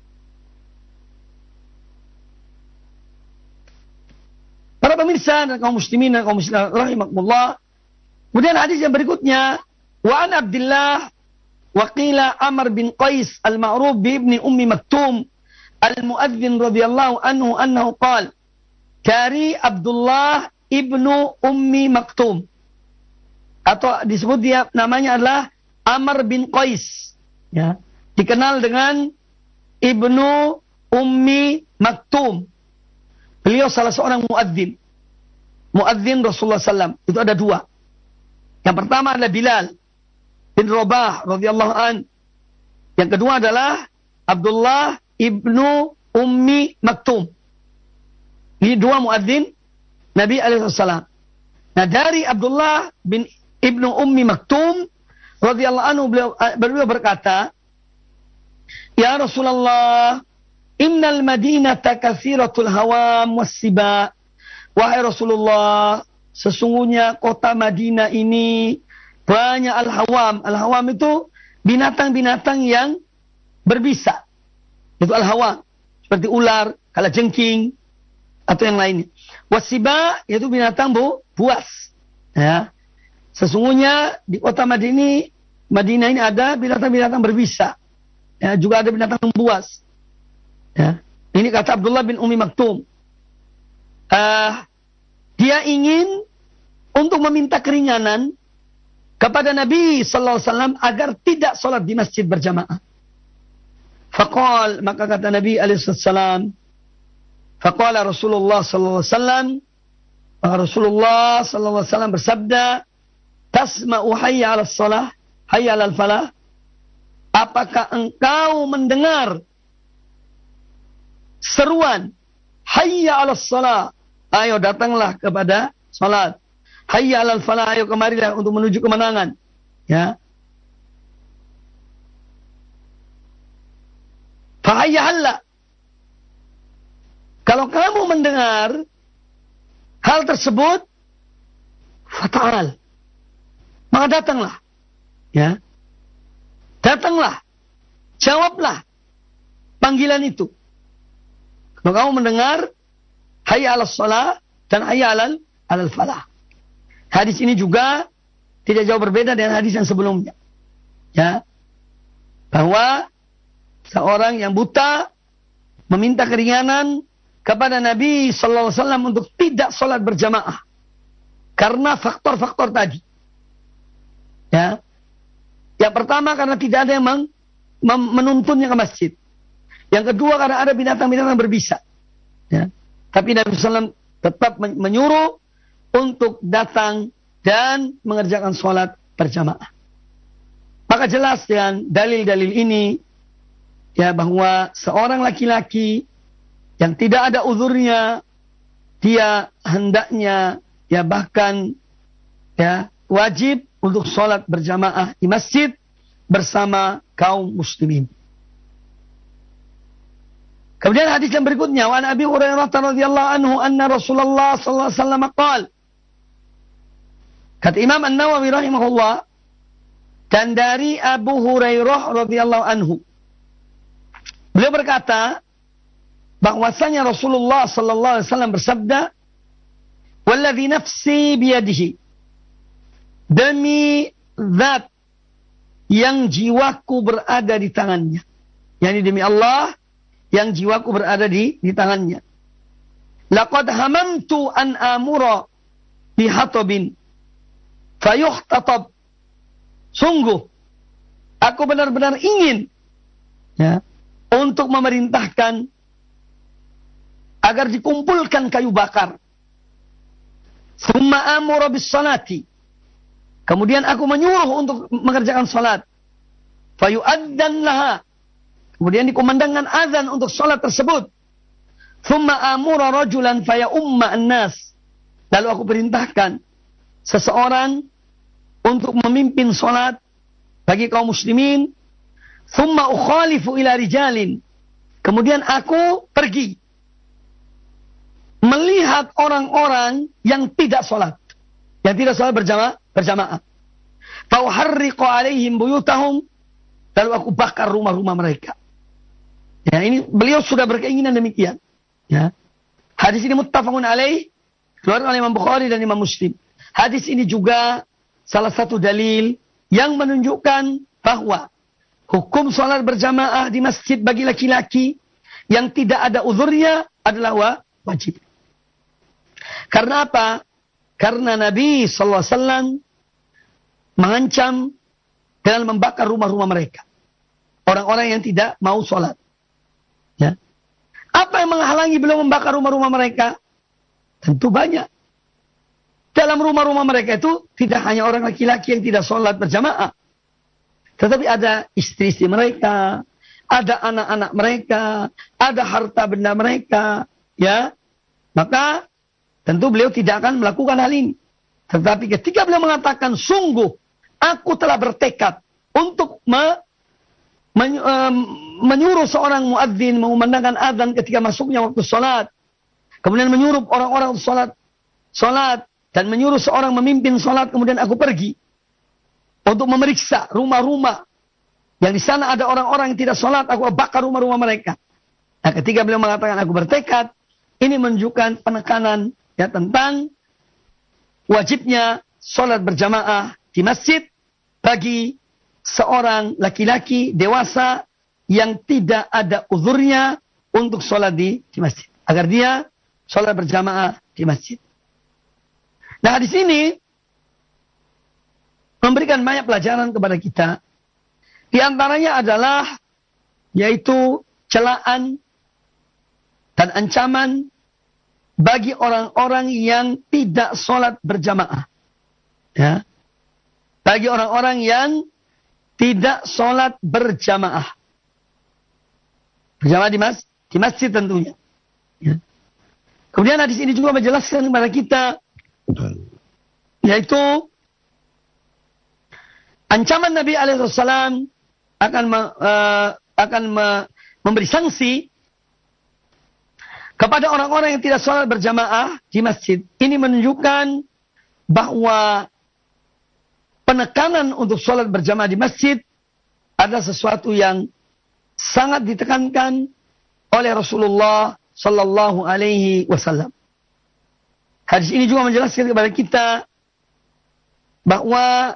Para pemirsa dan kaum muslimin dan kaum muslimat rahimakumullah. Kemudian hadis yang berikutnya, wa an Abdullah wa qila Amr bin Qais al-ma'ruf bi ibni Ummi Maktum al-muadzin radhiyallahu anhu annahu qala Kari Abdullah ibnu Ummi Maktum, atau disebut dia namanya adalah Amr bin Qais, ya, dikenal dengan ibnu Ummi Maktum. Beliau salah seorang muadzin, muadzin Rasulullah sallallahu alaihi wasallam. Itu ada dua. Yang pertama adalah Bilal bin Rabah radhiyallahu an. Yang kedua adalah Abdullah ibnu Ummi Maktum. Ini dua muadzin Nabi alaihi wasallam. Nah, dari Abdullah bin Ibnu Ummi Maktum radhiyallahu anhu, beliau, beliau berkata, "Ya Rasulullah, innal madinata katsiratul hawam wassiba." Wahai Rasulullah, sesungguhnya kota Madinah ini banyak al-hawam. Al-hawam itu binatang-binatang yang berbisa. Itu al-hawam. Seperti ular, kalajengking, atau yang lainnya. Wasiba, yaitu binatang bu, buas. Ya. Sesungguhnya di kota Madinah, Madinah ini ada binatang-binatang berbisa. Ya, juga ada binatang buas. Ya. Ini kata Abdullah bin Ummi Maktum. Uh, dia ingin untuk meminta keringanan kepada Nabi sallallahu alaihi wasallam agar tidak sholat di masjid berjamaah. Faqal, maka kata Nabi alaihi wasallam, faqala Rasulullah sallallahu alaihi wasallam, Rasulullah sallallahu alaihi wasallam bersabda, tasma'u hayya 'alas shalah, hayya 'alal falah. Apakah engkau mendengar seruan hayya 'alas shalah? Ayo datanglah kepada salat. Hayya 'alal falah, ayo kemarilah untuk menuju kemenangan. Ya. Fa hayya halla. Kalau kamu mendengar hal tersebut, fata'al, maka datanglah. Ya. Datanglah. Jawablah panggilan itu. Kalau kamu mendengar hayya 'alas shalah dan hayya 'alal 'alal falah. Hadis ini juga tidak jauh berbeda dengan hadis yang sebelumnya. Ya. Bahwa seorang yang buta meminta keringanan kepada Nabi sallallahu alaihi wasallam untuk tidak sholat berjamaah karena faktor-faktor tadi. Ya. Yang pertama karena tidak ada yang meng, menuntunnya ke masjid. Yang kedua karena ada binatang-binatang berbisa. Ya. Tapi Nabi sallallahu alaihi wasallam tetap menyuruh untuk datang dan mengerjakan sholat berjamaah. Maka jelas dengan dalil-dalil ini, ya, bahwa seorang laki-laki yang tidak ada uzurnya, dia hendaknya, ya, bahkan, ya, wajib untuk sholat berjamaah di masjid bersama kaum muslimin. Kemudian hadis yang berikutnya, wa an Abi Hurairah radhiyallahu anhu anna Rasulullah sallallahu alaihi wasallam qala. Kata Imam An-Nawawi rahimahullah, dan dari Abu Hurairah radhiyallahu anhu, beliau berkata bahwasanya Rasulullah sallallahu alaihi wasallam bersabda, "Walladzi nafsi biyadihi." Demi zat yang jiwaku berada di tangannya. Yani demi Allah yang jiwaku berada di di tangannya. Laqad hamamtu an amura bihatabin fayuhtatab. Sungguh aku benar-benar ingin, ya, untuk memerintahkan agar dikumpulkan kayu bakar. Summa amura bis salati. Kemudian aku menyuruh untuk mengerjakan salat. Fayu'addan laha. Kemudian dikumandangkan azan untuk salat tersebut. Summa amura rajulan faya umma an-nas. Lalu aku perintahkan seseorang untuk memimpin salat bagi kaum muslimin. Summa ukhalifu ila rijalin. Kemudian aku pergi melihat orang-orang yang tidak salat, yang tidak salat berjamaah, berjamaah. Fauharriqu alaihim buyutahum. Lalu aku bakar rumah-rumah mereka. Ya, ini beliau sudah berkeinginan demikian. Ya. Hadis ini muttafaqun alaih, keluar oleh Imam Bukhari dan Imam Muslim. Hadis ini juga salah satu dalil yang menunjukkan bahwa hukum sholat berjamaah di masjid bagi laki-laki yang tidak ada uzurnya adalah wajib. Karena apa? Karena Nabi sallallahu alaihi wasallam mengancam dengan membakar rumah-rumah mereka. Orang-orang yang tidak mau sholat. Ya. Apa yang menghalangi beliau membakar rumah-rumah mereka? Tentu banyak. Dalam rumah-rumah mereka itu tidak hanya orang laki-laki yang tidak sholat berjamaah. Tetapi ada istri-istri mereka, ada anak-anak mereka, ada harta benda mereka. Ya. Maka tentu beliau tidak akan melakukan hal ini. Tetapi ketika beliau mengatakan, sungguh aku telah bertekad untuk me, men, um, menyuruh seorang muadzin mengumandangkan azan ketika masuknya waktu sholat. Kemudian menyuruh orang-orang untuk sholat, sholat dan menyuruh seorang memimpin sholat. Kemudian aku pergi untuk memeriksa rumah-rumah yang di sana ada orang-orang yang tidak sholat. Aku bakar rumah-rumah mereka. Nah, ketika beliau mengatakan aku bertekad, ini menunjukkan penekanan ya tentang wajibnya sholat berjamaah di masjid bagi seorang laki-laki dewasa yang tidak ada uzurnya untuk sholat di, di masjid. Agar dia sholat berjamaah di masjid. Nah, di sini memberikan banyak pelajaran kepada kita. Di antaranya adalah yaitu celaan dan ancaman bagi orang-orang yang tidak sholat berjamaah. Ya. Bagi orang-orang yang tidak sholat berjamaah. Berjamaah di, mas, di masjid tentunya. Ya. Kemudian hadis ini juga menjelaskan kepada kita, yaitu ancaman Nabi alaihi wasallam akan me, uh, akan me, memberi sanksi kepada orang-orang yang tidak sholat berjamaah di masjid. Ini menunjukkan bahwa penekanan untuk sholat berjamaah di masjid adalah sesuatu yang sangat ditekankan oleh Rasulullah Sallallahu Alaihi Wasallam. Hadis ini juga menjelaskan kepada kita bahwa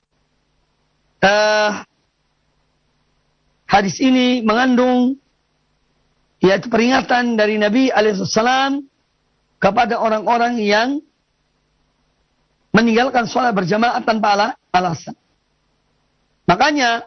uh, hadis ini mengandung yaitu peringatan dari Nabi alaihissalam kepada orang-orang yang meninggalkan sholat berjamaah tanpa alasan. Makanya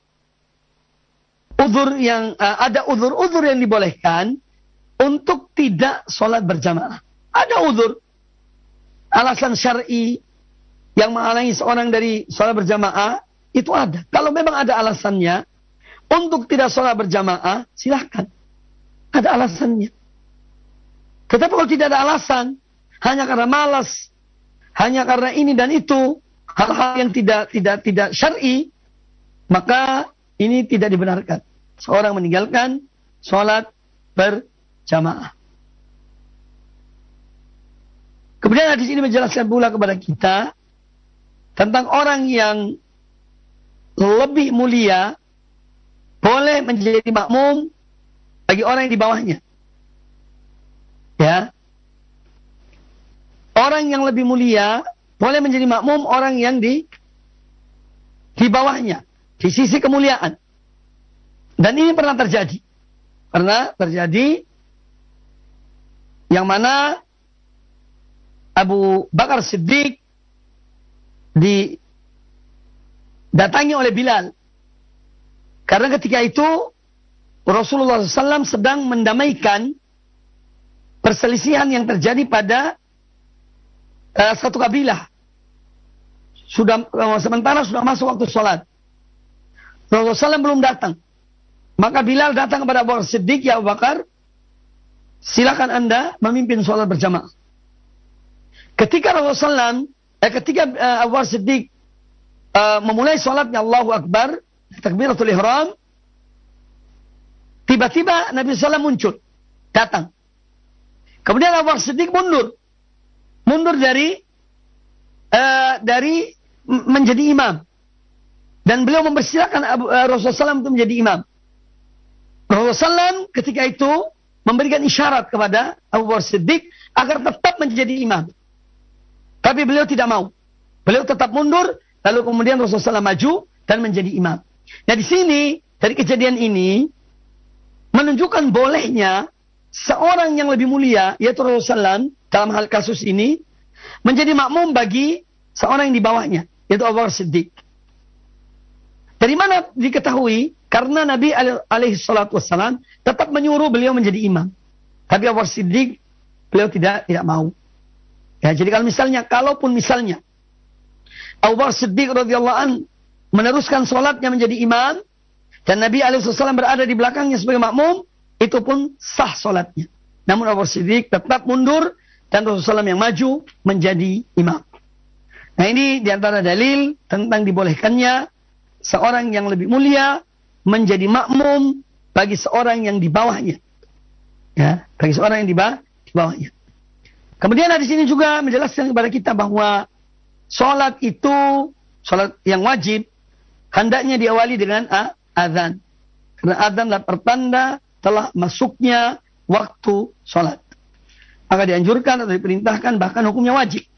uzur yang uh, ada uzur-uzur yang dibolehkan untuk tidak sholat berjamaah. Ada uzur, alasan syar'i yang menghalangi seorang dari sholat berjamaah itu ada. Kalau memang ada alasannya untuk tidak sholat berjamaah, silahkan. Ada alasannya. Tetapi kalau tidak ada alasan, hanya karena malas, hanya karena ini dan itu, hal-hal yang tidak tidak tidak syar'i, maka ini tidak dibenarkan. Seorang meninggalkan sholat berjamaah. Kemudian hadis ini menjelaskan pula kepada kita tentang orang yang lebih mulia boleh menjadi makmum bagi orang yang di bawahnya. Ya. Orang yang lebih mulia boleh menjadi makmum orang yang di di bawahnya, di sisi kemuliaan. Dan ini pernah terjadi. Pernah terjadi yang mana Abu Bakar Siddiq didatangi oleh Bilal. Karena ketika itu Rasulullah shallallahu alaihi wasallam sedang mendamaikan perselisihan yang terjadi pada uh, satu kabilah. Sudah uh, sementara sudah masuk waktu sholat. Rasulullah shallallahu alaihi wasallam belum datang. Maka Bilal datang kepada Abu Bakar Siddiq, ya Abu Bakar, silakan Anda memimpin sholat berjamaah. Ketika Rasulullah shallallahu alaihi wasallam, eh, ketika uh, Abu Bakar Siddiq uh, memulai sholatnya Allahu Akbar, takbiratul ihram, tiba-tiba Nabi shallallahu alaihi wasallam muncul, datang. Kemudian Abu Bakar Siddiq mundur, mundur dari uh, dari menjadi imam, dan beliau mempersilakan Abu, uh, Rasulullah shallallahu alaihi wasallam untuk menjadi imam. Rasulullah shallallahu alaihi wasallam ketika itu memberikan isyarat kepada Abu Bakar Siddiq agar tetap menjadi imam. Tapi beliau tidak mau. Beliau tetap mundur, lalu kemudian Rasulullah shallallahu alaihi wasallam maju dan menjadi imam. Nah di sini, dari kejadian ini, menunjukkan bolehnya seorang yang lebih mulia, yaitu Rasulullah shallallahu alaihi wasallam, dalam hal kasus ini, menjadi makmum bagi seorang yang di bawahnya, yaitu Abu Bakar Siddiq. Dari mana diketahui? Karena Nabi alaihi salatu wassalam tetap menyuruh beliau menjadi imam. Tapi Abu Bakar Siddiq, beliau tidak tidak mau. Ya, jadi kalau misalnya, kalaupun misalnya Abu Bakar Siddiq radhiyallahu anhu meneruskan sholatnya menjadi imam, dan Nabi alaihi wasallam berada di belakangnya sebagai makmum, itu pun sah sholatnya. Namun Abu Bakar Siddiq tetap mundur, dan Rasulullah shallallahu alaihi wasallam yang maju menjadi imam. Nah ini diantara dalil tentang dibolehkannya seorang yang lebih mulia menjadi makmum bagi seorang yang di bawahnya. Ya, bagi seorang yang di bawah, di bawahnya. Kemudian di sini juga menjelaskan kepada kita bahwa sholat itu, sholat yang wajib, hendaknya diawali dengan azan. Karena azan adalah pertanda telah masuknya waktu sholat. Maka dianjurkan atau diperintahkan, bahkan hukumnya wajib.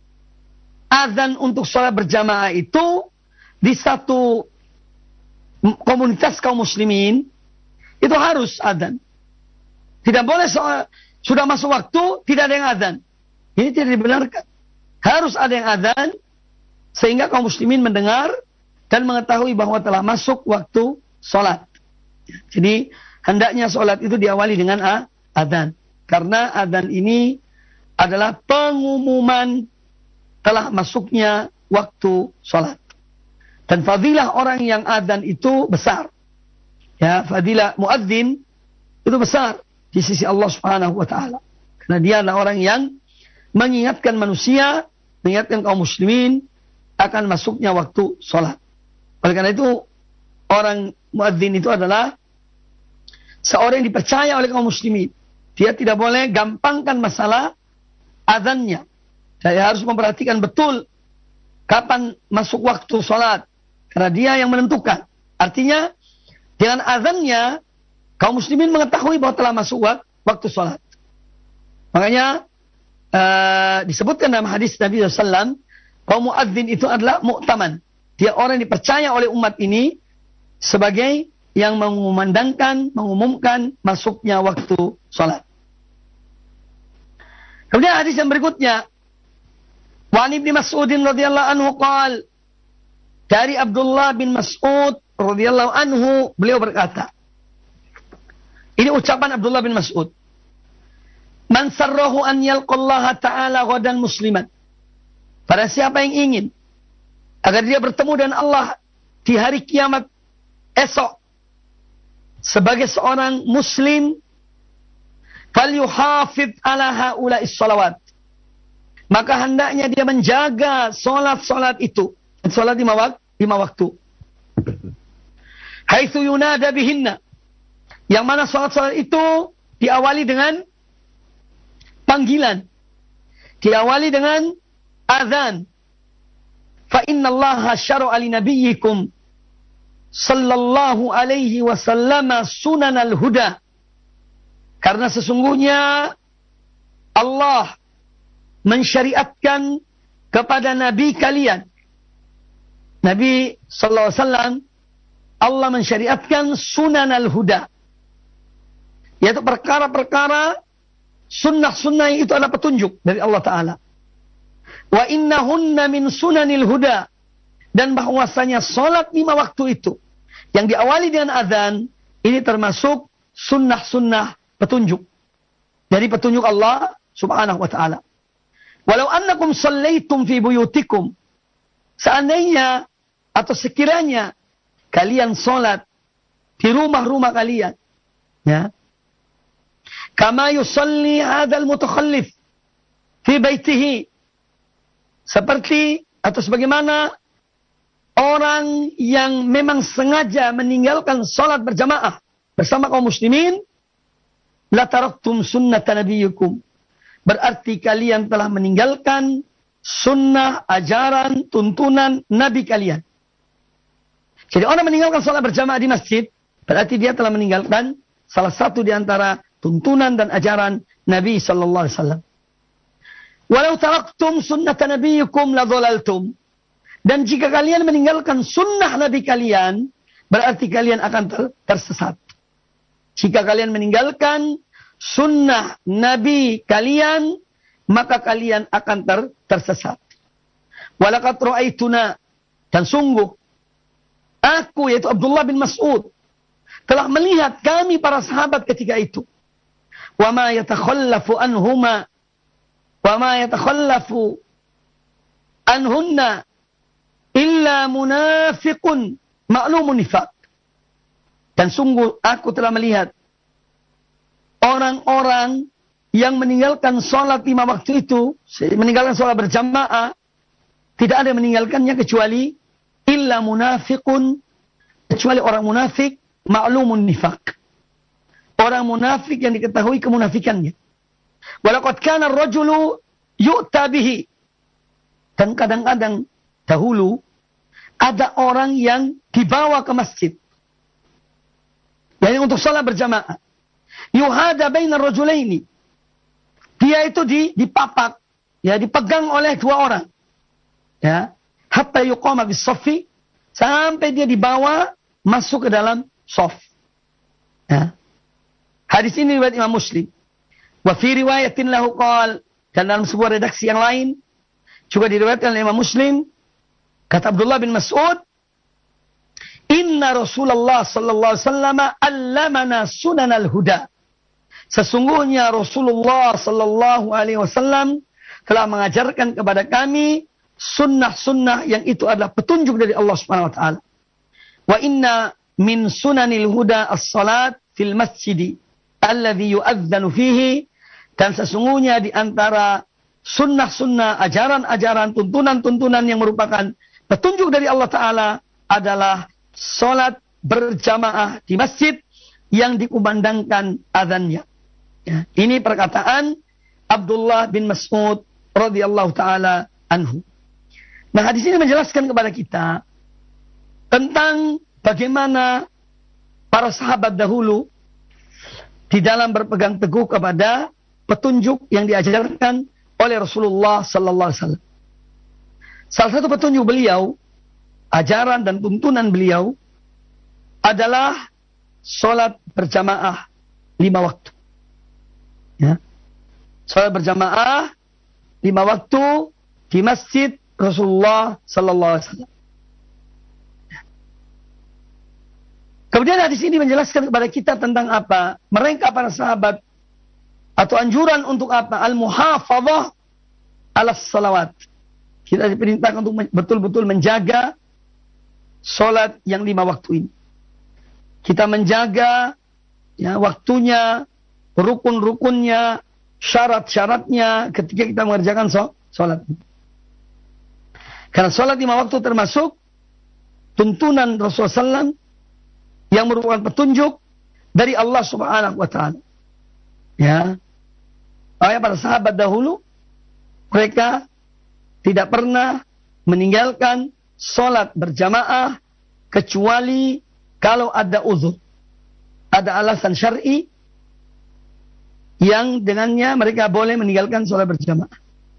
Azan untuk sholat berjamaah itu di satu komunitas kaum muslimin itu harus azan. Tidak boleh soal, sudah masuk waktu tidak ada yang azan. Ini tidak dibenarkan. Harus ada yang azan sehingga kaum muslimin mendengar dan mengetahui bahwa telah masuk waktu sholat. Jadi hendaknya sholat itu diawali dengan azan. Karena azan ini adalah pengumuman telah masuknya waktu sholat. Dan fadilah orang yang azan itu besar. Ya, fadilah muadzin itu besar di sisi Allah Subhanahu wa taala. Karena dia adalah orang yang mengingatkan manusia, mengingatkan kaum muslimin akan masuknya waktu sholat. Oleh karena itu, orang muadzin itu adalah seorang yang dipercaya oleh kaum muslimin. Dia tidak boleh gampangkan masalah azannya. Saya harus memperhatikan betul kapan masuk waktu sholat. Karena dia yang menentukan. Artinya, dengan azannya, kaum muslimin mengetahui bahwa telah masuk waktu sholat. Makanya, uh, disebutkan dalam hadis Nabi shallallahu alaihi wasallam, kaum muadzin itu adalah mu'taman. Dia orang yang dipercaya oleh umat ini sebagai yang mengumandangkan, mengumumkan masuknya waktu sholat. Kemudian hadis yang berikutnya, Wa Ibnu Mas'udin radhiyallahu anhu qala, dari Abdullah bin Mas'ud radhiyallahu anhu, beliau berkata, ini ucapan Abdullah bin Mas'ud, man sarrahu an yalqallaha ta'ala ghadan musliman, pada siapa yang ingin agar dia bertemu dengan Allah di hari kiamat esok sebagai seorang muslim, falyuhafidh ala haula'is salawat, maka hendaknya dia menjaga solat-solat itu. Solat lima, wak lima waktu. Haitsu yunada bihinna, yang mana solat-solat itu diawali dengan panggilan, diawali dengan azan. Fa inna Allah syara'a li nabiyyikum sallallahu alaihi wasallam sunanal huda, karena sesungguhnya Allah mensyariatkan kepada Nabi kalian, Nabi sallallahu alaihi wasallam, Allah mensyariatkan sunan al-huda, yaitu perkara-perkara sunnah-sunnah itu adalah petunjuk dari Allah Ta'ala. Wa innahunna min sunanil huda, dan bahwasanya solat lima waktu itu yang diawali dengan azan ini termasuk sunnah-sunnah petunjuk dari petunjuk Allah Subhanahu wa Ta'ala. Walau annakum sallaitum fi buyutikum, seandainya atau sekiranya kalian solat di rumah-rumah kalian, ya, kama yusalli hadzal mutakhallif fi baitihi, seperti atau sebagaimana orang yang memang sengaja meninggalkan solat berjamaah bersama kaum muslimin, la taraktum sunnata nabiyyikum, berarti kalian telah meninggalkan sunnah, ajaran, tuntunan Nabi kalian. Jadi orang meninggalkan sholat berjamaah di masjid, berarti dia telah meninggalkan salah satu di antara tuntunan dan ajaran Nabi sallallahu alaihi wasallam. Walau taraktum sunnata nabiyyikum la dhalaltum, dan jika kalian meninggalkan sunnah Nabi kalian, berarti kalian akan ter tersesat. Jika kalian meninggalkan sunnah Nabi kalian, maka kalian akan ter tersesat. Walaqad ra'aituna, dan sungguh aku, yaitu Abdullah bin Mas'ud, telah melihat kami para sahabat ketika itu. Wa ma yatakhallafu anhuma wa ma yatakhallafu anhunna illa munafiqun ma'lumun nifaq. Dan sungguh aku telah melihat orang-orang yang meninggalkan sholat lima waktu itu, meninggalkan sholat berjamaah, tidak ada yang meninggalkannya kecuali illa munafiqun, kecuali orang munafik ma'lumun nifaq. Orang munafik yang diketahui kemunafikannya. Walaqad kana ar-rajulu yu'ta bihi. Dan kadang-kadang dahulu ada orang yang dibawa ke masjid. Yani untuk salat berjamaah. Yuhada bainar rajulaini. Dia itu dipapak, ya, dipegang oleh dua orang. Ya, hatta yuqama bis-saffi, sampai dia dibawa masuk ke dalam shaf. Ya. Hadis ini riwayat Imam Muslim. Wa fi riwayatin lahu qala, dan dalam sebuah redaksi yang lain juga diriwayatkan oleh Imam Muslim, kata Abdullah bin Mas'ud, inna Rasulullah sallallahu alaihi wasallam allamana sunanal huda. Sesungguhnya Rasulullah sallallahu alaihi wasallam telah mengajarkan kepada kami sunnah-sunnah yang itu adalah petunjuk dari Allah Subhanahu wa taala. Wa inna min sunanil huda as-salat fil masjid alladhi yu'adzanu fihi, dan sesungguhnya di antara sunnah-sunnah, ajaran-ajaran, tuntunan-tuntunan yang merupakan petunjuk dari Allah Ta'ala adalah salat berjamaah di masjid yang dikumandangkan azannya. Ya, ini perkataan Abdullah bin Mas'ud radhiyallahu ta'ala anhu. Nah, hadis ini menjelaskan kepada kita tentang bagaimana para sahabat dahulu di dalam berpegang teguh kepada petunjuk yang diajarkan oleh Rasulullah sallallahu alaihi wasallam. Salah satu petunjuk beliau, ajaran dan tuntunan beliau adalah salat berjamaah lima waktu. Ya. Salat berjamaah lima waktu di masjid Rasulullah sallallahu alaihi wasallam. Kemudian hadis ini menjelaskan kepada kita tentang apa? Mereka para sahabat, atau anjuran untuk apa? Al-muhafadzah ala salawat. Kita diperintahkan untuk betul-betul menjaga salat yang lima waktu ini. Kita menjaga, ya, waktunya, rukun-rukunnya, syarat-syaratnya ketika kita mengerjakan salat. Karena salat lima waktu termasuk tuntunan Rasulullah sallallahu alaihi wasallam yang merupakan petunjuk dari Allah Subhanahu wa taala. Ya. Ayat para sahabat dahulu, mereka tidak pernah meninggalkan salat berjamaah kecuali kalau ada uzur, ada alasan syar'i yang dengannya mereka boleh meninggalkan salat berjamaah.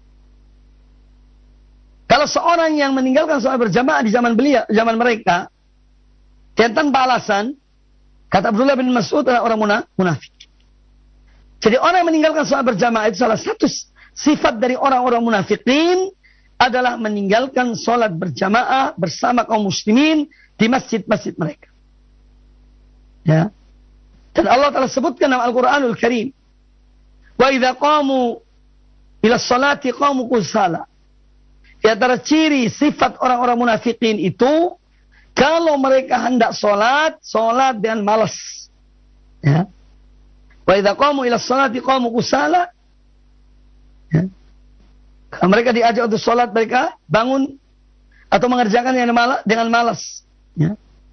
Kalau seorang yang meninggalkan salat berjamaah di zaman beliau, zaman mereka, dan tanpa alasan, kata Abdullah bin Mas'ud adalah orang munafik. Jadi orang yang meninggalkan salat berjamaah itu salah satu sifat dari orang-orang munafikin adalah meninggalkan salat berjamaah bersama kaum muslimin di masjid-masjid mereka. Ya. Dan Allah telah sebutkan dalam Al-Qur'anul Karim, wa idza qamu ila sholati qamu kusala. Di antara ciri sifat orang-orang munafikin itu, kalau mereka hendak sholat, sholat dengan malas. Ya. Wa idza qamu ila sholati qamu kusala. Ya. Kalau mereka diajak untuk sholat, mereka bangun atau mengerjakan dengan malas. Ya.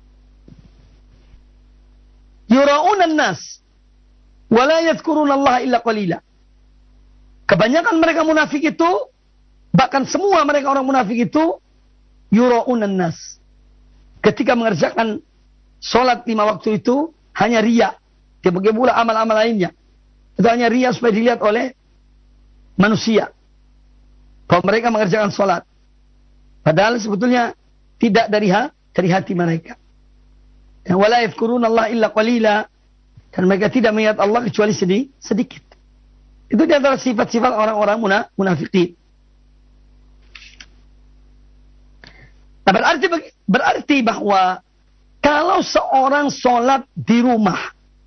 Yura'unan nas wa la yadhkurunallaha illa qalila. Kebanyakan mereka munafik itu, bahkan semua mereka orang munafik itu, yura'unan nas. Ketika mengerjakan sholat lima waktu itu, hanya riya. Demikian pula amal-amal lainnya. Itu hanya riya supaya dilihat oleh manusia. Kalau mereka mengerjakan sholat. Padahal sebetulnya tidak dari, ha, dari hati mereka. Dan wala yadhkurunallaha illa qalila. Dan mereka tidak mengingat Allah kecuali sedih, sedikit. Itu di antara sifat-sifat orang-orang munafikin. Nah, berarti, berarti bahwa kalau seorang sholat di rumah,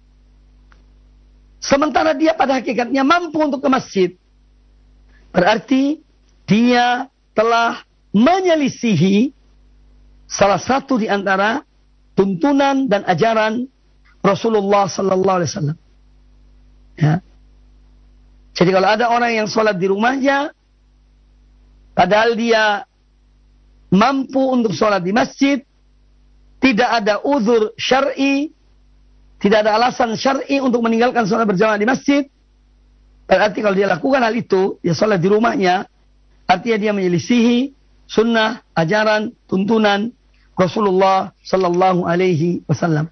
sementara dia pada hakikatnya mampu untuk ke masjid, berarti dia telah menyelisihi salah satu di antara tuntunan dan ajaran Rasulullah Sallallahu Alaihi Wasallam. Ya. Jadi kalau ada orang yang sholat di rumahnya, padahal dia mampu untuk sholat di masjid, tidak ada uzur syar'i, tidak ada alasan syar'i untuk meninggalkan sholat berjamaah di masjid, berarti kalau dia lakukan hal itu, dia sholat di rumahnya, artinya dia menyelisihi sunnah, ajaran, tuntunan Rasulullah Sallallahu Alaihi Wasallam.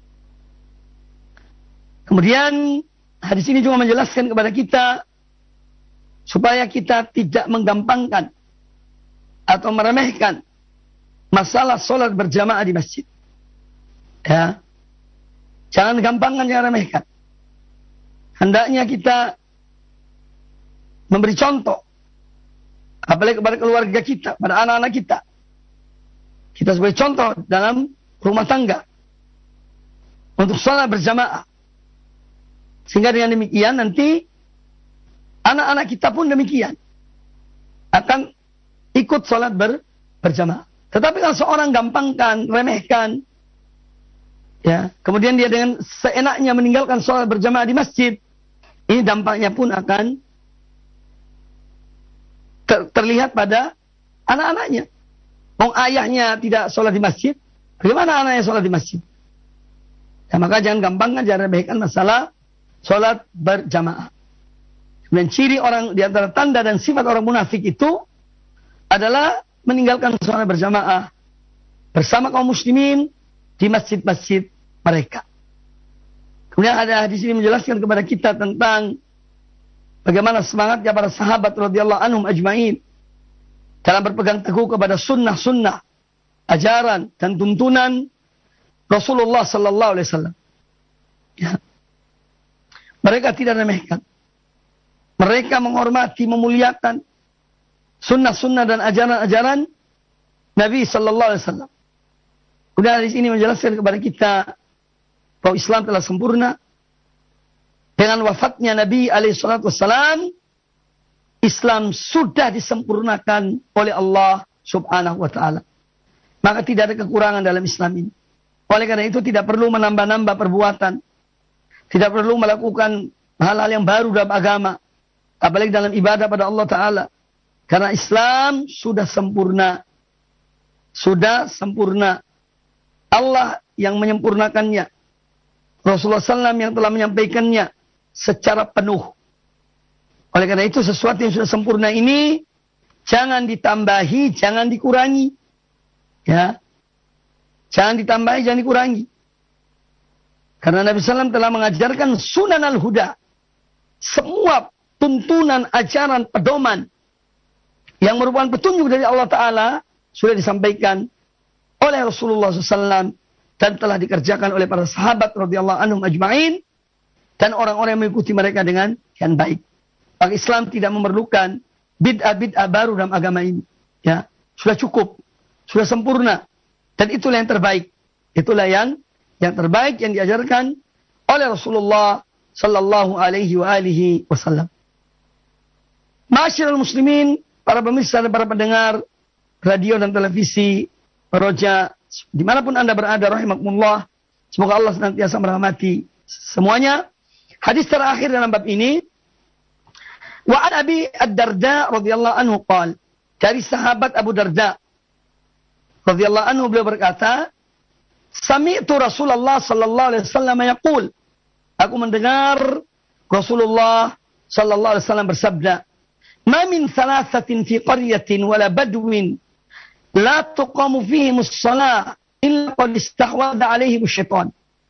Kemudian hadis ini juga menjelaskan kepada kita supaya kita tidak menggampangkan atau meremehkan masalah sholat berjamaah di masjid. Ya, jangan gampangkan, jangan remehkan. Hendaknya kita memberi contoh, apalagi kepada keluarga kita, pada anak-anak kita. Kita sebagai contoh dalam rumah tangga untuk sholat berjamaah. Sehingga dengan demikian nanti anak-anak kita pun demikian akan ikut sholat ber, berjamaah. Tetapi kalau seorang gampangkan, remehkan, ya, kemudian dia dengan seenaknya meninggalkan sholat berjamaah di masjid, ini dampaknya pun akan ter, terlihat pada anak-anaknya. Wong ayahnya tidak sholat di masjid, bagaimana anaknya sholat di masjid? Ya, maka jangan gampangkan, jangan remehkan masalah sholat berjamaah. Dan ciri orang, di antara tanda dan sifat orang munafik itu adalah meninggalkan sholat berjamaah bersama kaum muslimin di masjid-masjid mereka. Kemudian ada hadis ini menjelaskan kepada kita tentang bagaimana semangatnya para sahabat radhiyallahu anhum ajma'in dalam berpegang teguh kepada sunnah-sunnah, ajaran dan tuntunan Rasulullah Sallallahu Alaihi Wasallam. Ya. Mereka tidak remehkan. Mereka menghormati, memuliakan sunnah-sunnah dan ajaran-ajaran Nabi Sallallahu Alaihi Wasallam. Kemudian hadis ini menjelaskan kepada kita bahwa Islam telah sempurna. Dengan wafatnya Nabi Alaihi Wasallam, Islam sudah disempurnakan oleh Allah Subhanahu Wa Taala. Maka tidak ada kekurangan dalam Islam ini. Oleh karena itu tidak perlu menambah-nambah perbuatan. Tidak perlu melakukan hal-hal yang baru dalam agama. Apalagi dalam ibadah pada Allah Ta'ala. Karena Islam sudah sempurna. Sudah sempurna. Allah yang menyempurnakannya. Rasulullah shallallahu alaihi wasallam yang telah menyampaikannya secara penuh. Oleh karena itu sesuatu yang sudah sempurna ini jangan ditambahi, jangan dikurangi. Ya. Jangan ditambahi, jangan dikurangi. Karena Nabi shallallahu alaihi wasallam telah mengajarkan sunan al-huda. Semua tuntunan, ajaran, pedoman yang merupakan petunjuk dari Allah Ta'ala sudah disampaikan oleh Rasulullah shallallahu alaihi wasallam dan telah dikerjakan oleh para sahabat radhiyallahu anhum ajma'in dan orang-orang yang mengikuti mereka dengan yang baik. Maka Islam tidak memerlukan bid'ah-bid'ah baru dalam agama ini. Ya, sudah cukup, sudah sempurna dan itulah yang terbaik. Itulah yang yang terbaik yang diajarkan oleh Rasulullah sallallahu alaihi wa alihi wasallam. Ma'asyiral muslimin, para pemirsa dan para pendengar radio dan televisi Roja, dimanapun Anda berada rahimakumullah, semoga Allah senantiasa merahmati semuanya. Hadis terakhir dalam bab ini, wa an Abi Ad-Darda radhiyallahu anhu qala, dari sahabat Abu Darda radhiyallahu anhu beliau berkata, sami'tu Rasulullah sallallahu alaihi wasallam yaqul, aku mendengar Rasulullah sallallahu alaihi wasallam bersabda, ma min thalathatin fi qaryatin wala badwin la tuqamu fihim as-salah illa qad istahwadha alaihim syaitan.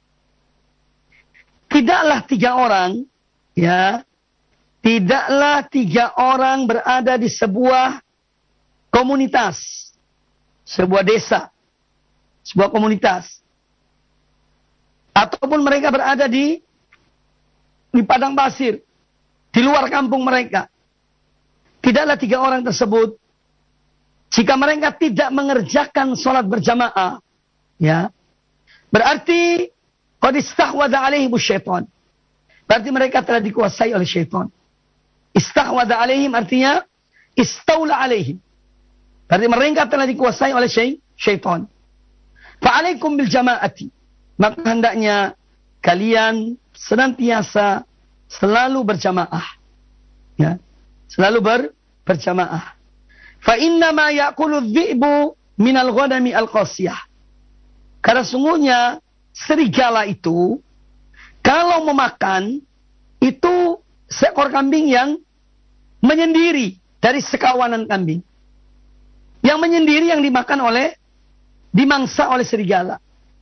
Tidaklah tiga orang, ya, tidaklah tiga orang berada di sebuah komunitas, sebuah desa, sebuah komunitas, ataupun mereka berada di di padang pasir, di luar kampung mereka. Tidaklah tiga orang tersebut, jika mereka tidak mengerjakan sholat berjamaah, ya, berarti qad istahwadha alaihim syaitan. Berarti mereka telah dikuasai oleh syaitan. Istahwadha alaihim artinya istaula alaihim. Berarti mereka telah dikuasai oleh syaitan. Fa'alaikum bil jama'ati. Maka hendaknya kalian senantiasa selalu berjamaah. Ya, selalu ber, berjamaah. Fa inna ma ya'kulu dhi'bu minal ghanami al-qasiyah. Karena sungguhnya serigala itu kalau memakan itu seekor kambing yang menyendiri dari sekawanan kambing. Yang menyendiri yang dimakan oleh, dimangsa oleh serigala.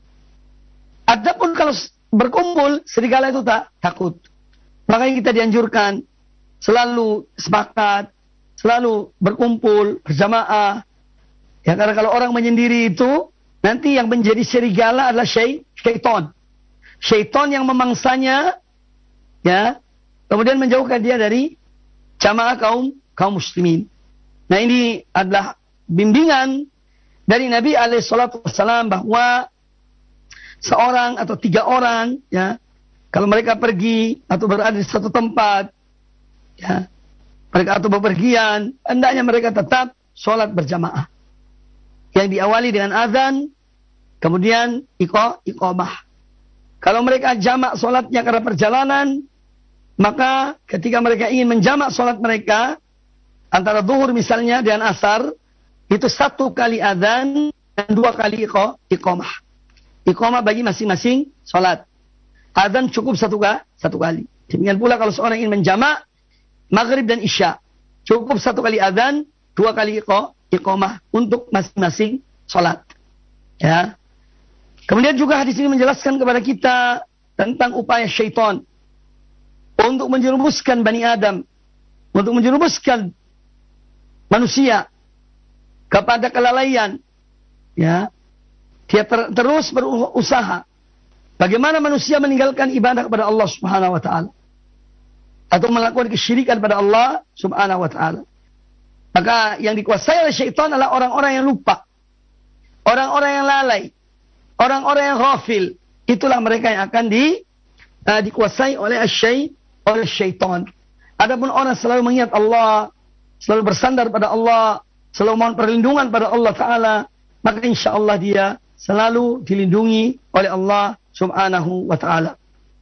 Adapun kalau berkumpul, serigala itu tak takut. Makanya kita dianjurkan selalu sepakat, selalu berkumpul, berjamaah. Ya, karena kalau orang menyendiri itu, nanti yang menjadi serigala adalah syai, syaitan. Syaitan yang memangsanya, ya, kemudian menjauhkan dia dari jamaah kaum kaum muslimin. Nah, ini adalah bimbingan dari Nabi alaihi salatu wassalam bahwa seorang atau tiga orang, ya, kalau mereka pergi atau berada di satu tempat, ya, mereka atau bepergian, hendaknya mereka tetap sholat berjamaah. Yang diawali dengan azan, kemudian iqo, iqomah. Kalau mereka jamak sholatnya karena perjalanan, maka ketika mereka ingin menjamak sholat mereka, antara zuhur misalnya dan asar, itu satu kali azan dan dua kali iqo, iqomah. Iqomah bagi masing-masing sholat. Azan cukup satu, satu kali. Demikian pula kalau seorang ingin menjamak maghrib dan isya, cukup satu kali azan, dua kali iqo, iqomah untuk masing-masing sholat. Ya. Kemudian juga hadis ini menjelaskan kepada kita tentang upaya syaitan untuk menjerumuskan Bani Adam, untuk menjerumuskan manusia kepada kelalaian. Ya, dia ter terus berusaha bagaimana manusia meninggalkan ibadah kepada Allah Subhanahu wa taala atau melakukan kesyirikan pada Allah Subhanahu wa taala. Maka yang dikuasai oleh syaitan adalah orang-orang yang lupa, orang-orang yang lalai, orang-orang yang ghafil. Itulah mereka yang akan di uh, dikuasai oleh asyai oleh syaitan. Adapun orang selalu mengingat Allah, selalu bersandar pada Allah, selalu mohon perlindungan pada Allah Ta'ala, maka insya Allah dia selalu dilindungi oleh Allah Subhanahu wa Ta'ala.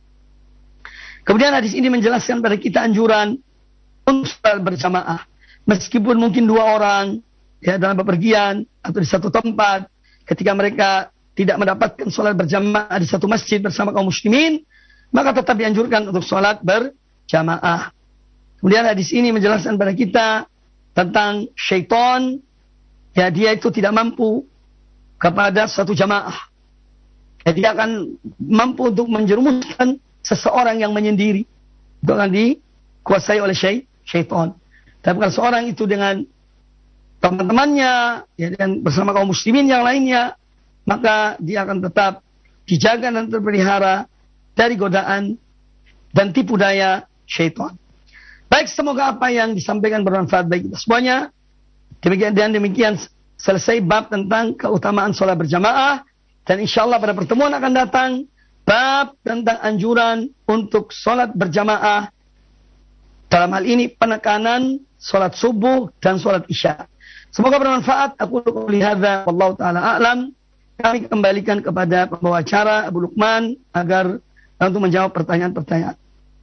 Kemudian hadis ini menjelaskan pada kita anjuran untuk sholat berjamaah. Meskipun mungkin dua orang, ya, dalam bepergian atau di satu tempat, ketika mereka tidak mendapatkan sholat berjamaah di satu masjid bersama kaum muslimin, maka tetap dianjurkan untuk sholat berjamaah. Kemudian hadis ini menjelaskan pada kita tentang syaitan, ya, dia itu tidak mampu kepada satu jamaah. Ya, dia akan mampu untuk menjerumuskan seseorang yang menyendiri. Itu akan dikuasai oleh syaitan. Tapi kalau seorang itu dengan teman-temannya, ya, dan bersama kaum muslimin yang lainnya, maka dia akan tetap dijaga dan terpelihara dari godaan dan tipu daya syaitan. Baik, semoga apa yang disampaikan bermanfaat bagi kita semuanya. Demikian dan demikian selesai bab tentang keutamaan sholat berjamaah. Dan insya Allah pada pertemuan akan datang bab tentang anjuran untuk sholat berjamaah. Dalam hal ini penekanan sholat subuh dan sholat isya. Semoga bermanfaat. Aku qouli hadza wallahu taala a'lam. Kami kembalikan kepada pembawa acara Abu Lukman agar untuk menjawab pertanyaan-pertanyaan.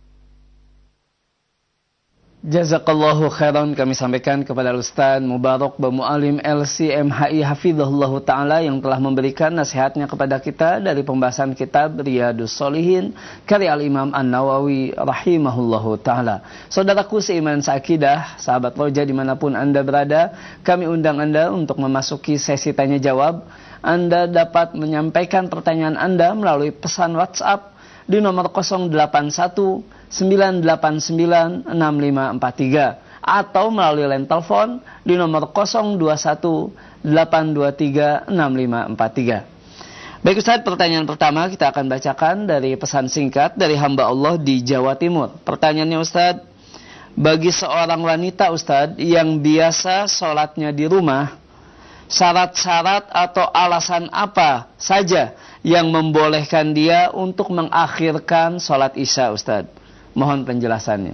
Jazakallahu khairan, kami sampaikan kepada Ustaz Mubarak Bamu'alim L C M H I Hafizahullah Ta'ala yang telah memberikan nasihatnya kepada kita dari pembahasan kitab Riyadus Shalihin karya Al-Imam An-Nawawi Rahimahullahu Ta'ala. Saudaraku seiman seakidah, sahabat Roja dimanapun Anda berada, kami undang Anda untuk memasuki sesi tanya jawab. Anda dapat menyampaikan pertanyaan Anda melalui pesan WhatsApp di nomor nol delapan satu sembilan delapan sembilan enam lima empat tiga atau melalui line telepon di nomor nol dua satu delapan dua tiga enam lima empat tiga. Baik Ustaz, pertanyaan pertama kita akan bacakan dari pesan singkat dari hamba Allah di Jawa Timur. Pertanyaannya Ustaz, bagi seorang wanita Ustaz yang biasa sholatnya di rumah, syarat-syarat atau alasan apa saja yang membolehkan dia untuk mengakhirkan sholat isya Ustaz? Mohon penjelasannya.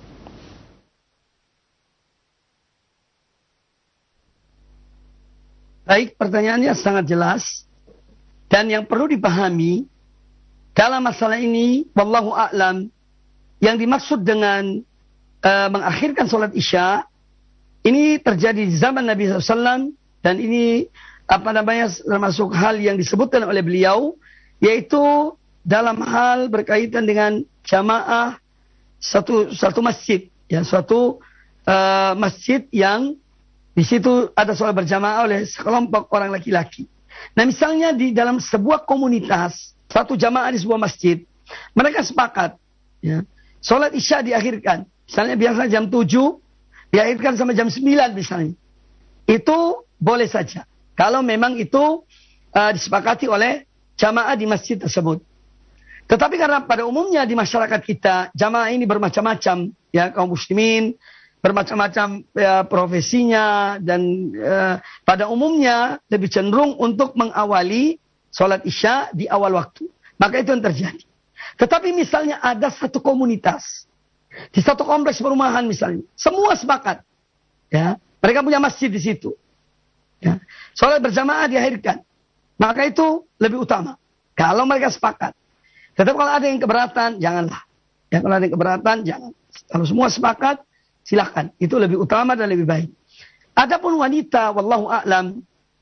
Baik, pertanyaannya sangat jelas. Dan yang perlu dipahami dalam masalah ini, wallahu a'lam, yang dimaksud dengan uh, mengakhirkan sholat isya, Ini terjadi di zaman Nabi shallallahu alaihi wasallam, dan ini apa namanya termasuk hal yang disebutkan oleh beliau, yaitu dalam hal berkaitan dengan jamaah satu satu masjid, ya suatu uh, masjid yang di situ ada sholat berjamaah oleh sekelompok orang laki-laki. Nah, misalnya di dalam sebuah komunitas, satu jamaah di sebuah masjid, mereka sepakat, ya, sholat isya diakhirkan. Misalnya biasa jam tujuh, diakhirkan sama jam sembilan misalnya. Itu boleh saja. Kalau memang itu uh, disepakati oleh jamaah di masjid tersebut. Tetapi karena pada umumnya di masyarakat kita, jamaah ini bermacam-macam, ya, kaum muslimin, bermacam-macam ya, profesinya, dan uh, pada umumnya lebih cenderung untuk mengawali sholat isya di awal waktu. Maka itu yang terjadi. Tetapi misalnya ada satu komunitas, di satu kompleks perumahan misalnya, semua sepakat, ya, mereka punya masjid di situ. Ya. Sholat berjamaah diakhirkan, maka itu lebih utama kalau mereka sepakat. Tetapi kalau ada yang keberatan, janganlah. Ya, kalau ada yang keberatan, jangan. Kalau semua sepakat, silahkan. Itu lebih utama dan lebih baik. Adapun wanita, wallahu a'lam,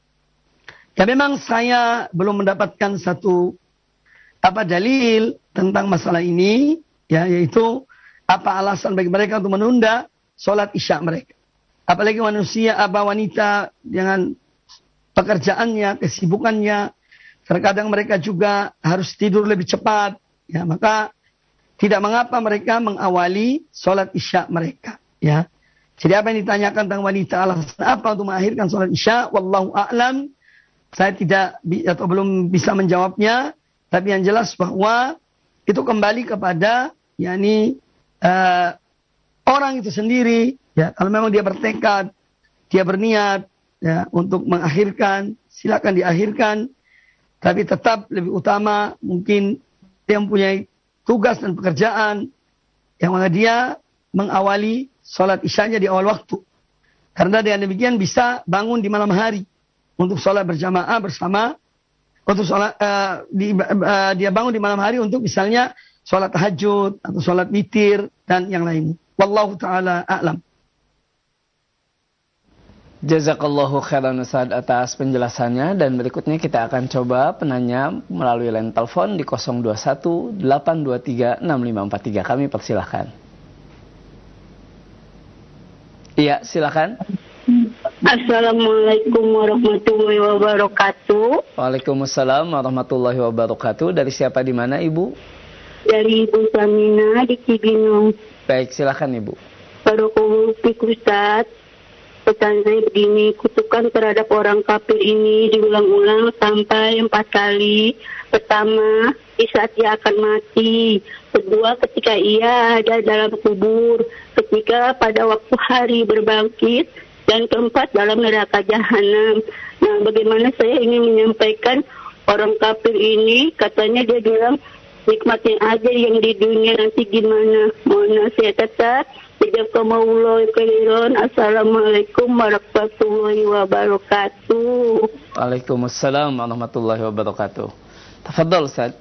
ya memang saya belum mendapatkan satu apa dalil tentang masalah ini, ya, yaitu apa alasan bagi mereka untuk menunda sholat isya mereka. Apalagi manusia, apa wanita dengan pekerjaannya, kesibukannya, terkadang mereka juga harus tidur lebih cepat, ya, maka tidak mengapa mereka mengawali sholat isya mereka, ya. Jadi apa yang ditanyakan tentang wanita alasan apa untuk mengakhirkan sholat isya, wallahu a'lam, saya tidak atau belum bisa menjawabnya, tapi yang jelas bahwa itu kembali kepada yakni uh, orang itu sendiri. Ya, kalau memang dia bertekad, dia berniat, ya, untuk mengakhirkan, silakan diakhirkan. Tapi tetap lebih utama mungkin dia mempunyai tugas dan pekerjaan yang mana dia mengawali sholat isyanya di awal waktu. Karena dengan demikian bisa bangun di malam hari untuk sholat berjamaah bersama, untuk sholat uh, di, uh, dia bangun di malam hari untuk misalnya sholat tahajud atau sholat witir dan yang lain. Wallahu taala a'lam. Jazakallahu khairan Ustaz atas penjelasannya, dan berikutnya kita akan coba penanya melalui line telepon di nol dua satu delapan dua tiga enam lima empat tiga. Kami persilahkan. Iya, silakan. Assalamualaikum warahmatullahi wabarakatuh. Waalaikumsalam warahmatullahi wabarakatuh. Dari siapa, di mana, Ibu? Dari Ibu Samina di Cibinong. Baik, silakan Ibu. Barakallahu fiik Ustaz. Pesan saya begini, kutukan terhadap orang kafir ini diulang-ulang sampai empat kali. Pertama, di saat ia akan mati. Kedua, ketika ia ada dalam kubur. Ketiga, pada waktu hari berbangkit. Dan keempat, dalam neraka jahanam. Nah, bagaimana saya ingin menyampaikan orang kafir ini, katanya dia bilang, nikmatin aja yang di dunia, nanti gimana. Mohon nasihat Ustaz. Assalamualaikum warahmatullahi wabarakatuh. Waalaikumsalam warahmatullahi wabarakatuh. Tafadhol Ustaz.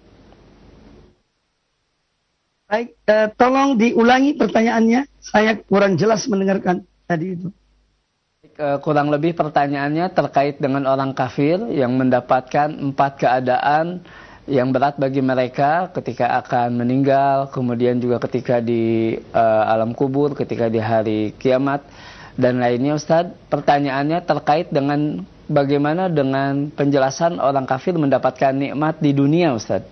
Baik, eh, tolong diulangi pertanyaannya. Saya kurang jelas mendengarkan tadi itu. Kurang lebih pertanyaannya terkait dengan orang kafir yang mendapatkan empat keadaan yang berat bagi mereka ketika akan meninggal, kemudian juga ketika di uh, alam kubur, ketika di hari kiamat, dan lainnya. Ustadz, pertanyaannya terkait dengan bagaimana dengan penjelasan orang kafir mendapatkan nikmat di dunia, Ustadz.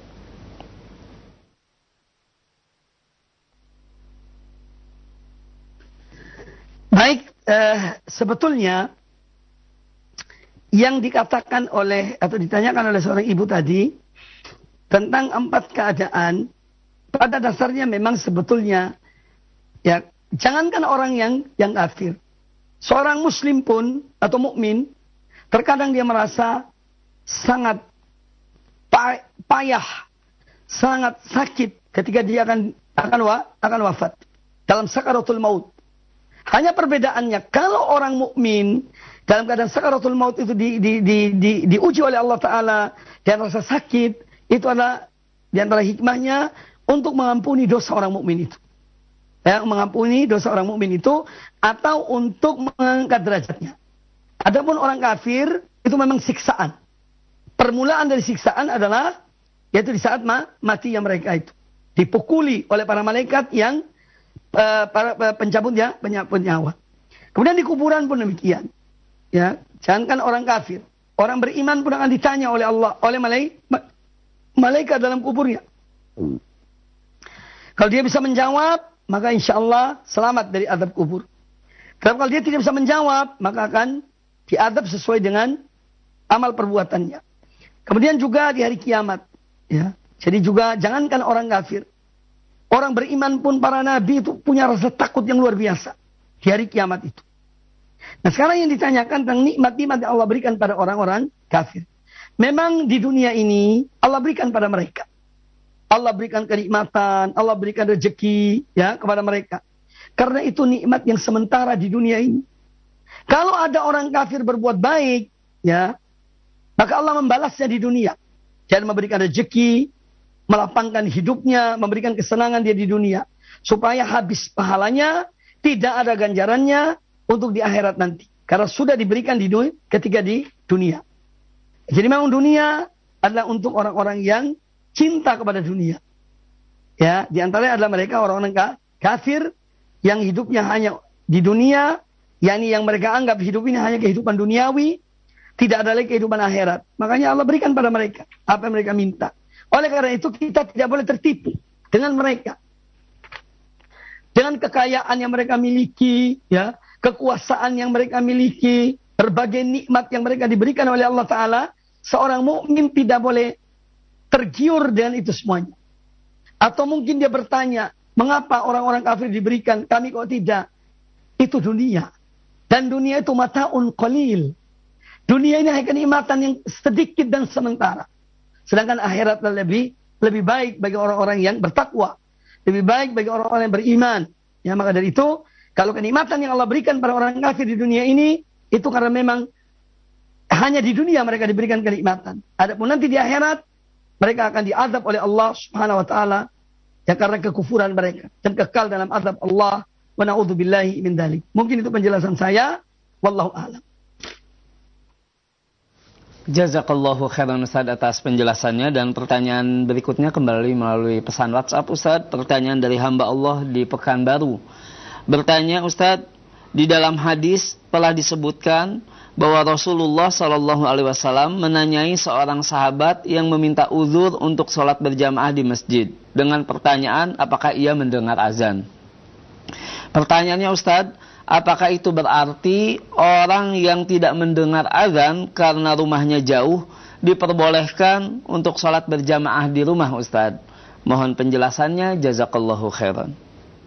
Baik, uh, sebetulnya yang dikatakan oleh atau ditanyakan oleh seorang ibu tadi tentang empat keadaan, pada dasarnya memang sebetulnya, ya, jangankan orang yang yang kafir, seorang muslim pun atau mukmin terkadang dia merasa sangat payah, sangat sakit ketika dia akan akan wa, akan wafat dalam sakaratul maut. Hanya perbedaannya, kalau orang mukmin dalam keadaan sakaratul maut itu di, di, di, di, diuji oleh Allah Ta'ala dan rasa sakit, itu adalah di antara hikmahnya untuk mengampuni dosa orang mukmin itu. ya, mengampuni dosa orang mukmin itu atau untuk mengangkat derajatnya. Adapun orang kafir itu memang siksaan. Permulaan dari siksaan adalah yaitu di saat ma, matinya mereka itu dipukuli oleh para malaikat yang uh, para, para pencabut ya, penyabut nyawa. Kemudian di kuburan pun demikian. Ya, jangankan orang kafir, orang beriman pun akan ditanya oleh Allah, oleh malaikat, malaikat dalam kuburnya. Kalau dia bisa menjawab, maka insya Allah selamat dari azab kubur. Kalau dia tidak bisa menjawab, maka akan diadab sesuai dengan amal perbuatannya. Kemudian juga di hari kiamat, ya. Jadi juga jangankan orang kafir, orang beriman pun para nabi itu punya rasa takut yang luar biasa di hari kiamat itu. Nah sekarang yang ditanyakan tentang nikmat-nikmat yang Allah berikan pada orang-orang kafir. Memang di dunia ini Allah berikan pada mereka. Allah berikan kenikmatan, Allah berikan rezeki ya kepada mereka. Karena itu nikmat yang sementara di dunia ini. Kalau ada orang kafir berbuat baik, ya, maka Allah membalasnya di dunia. Dan memberikan rezeki, melapangkan hidupnya, memberikan kesenangan dia di dunia. Supaya habis pahalanya, tidak ada ganjarannya untuk di akhirat nanti. Karena sudah diberikan di dunia, ketika di dunia. Jadi memang dunia adalah untuk orang-orang yang cinta kepada dunia. Ya, di antaranya adalah mereka orang-orang kafir yang hidupnya hanya di dunia, yakni yang mereka anggap hidup ini hanya kehidupan duniawi, tidak ada lagi kehidupan akhirat. Makanya Allah berikan pada mereka apa yang mereka minta. Oleh karena itu kita tidak boleh tertipu dengan mereka. Dengan kekayaan yang mereka miliki, ya, kekuasaan yang mereka miliki, berbagai nikmat yang mereka diberikan oleh Allah Ta'ala, seorang mukmin tidak boleh tergiur dengan itu semuanya. Atau mungkin dia bertanya, mengapa orang-orang kafir diberikan, kami kok tidak? Itu dunia. Dan dunia itu mata'un qalil. Dunia ini hanya kenikmatan yang sedikit dan sementara. Sedangkan akhirat lebih lebih baik bagi orang-orang yang bertakwa. Lebih baik bagi orang-orang yang beriman. Ya, maka dari itu, kalau kenikmatan yang Allah berikan pada orang kafir di dunia ini, itu karena memang hanya di dunia mereka diberikan kenikmatan. Adapun nanti di akhirat, mereka akan diazab oleh Allah Subhanahu wa taala ya karena kekufuran mereka dan kekal dalam azab Allah. Wa na'udzubillahi min dzalik. Mungkin itu penjelasan saya, wallahu a'lam. Jazakallahu khairan Ustaz atas penjelasannya, dan pertanyaan berikutnya kembali melalui pesan WhatsApp Ustaz. Pertanyaan dari hamba Allah di Pekanbaru. Bertanya Ustaz, di dalam hadis telah disebutkan bahwa Rasulullah Shallallahu Alaihi Wasallam menanyai seorang sahabat yang meminta uzur untuk sholat berjamaah di masjid dengan pertanyaan apakah ia mendengar azan. Pertanyaannya Ustaz, apakah itu berarti orang yang tidak mendengar azan karena rumahnya jauh diperbolehkan untuk sholat berjamaah di rumah Ustaz? Mohon penjelasannya, jazakallahu khairan.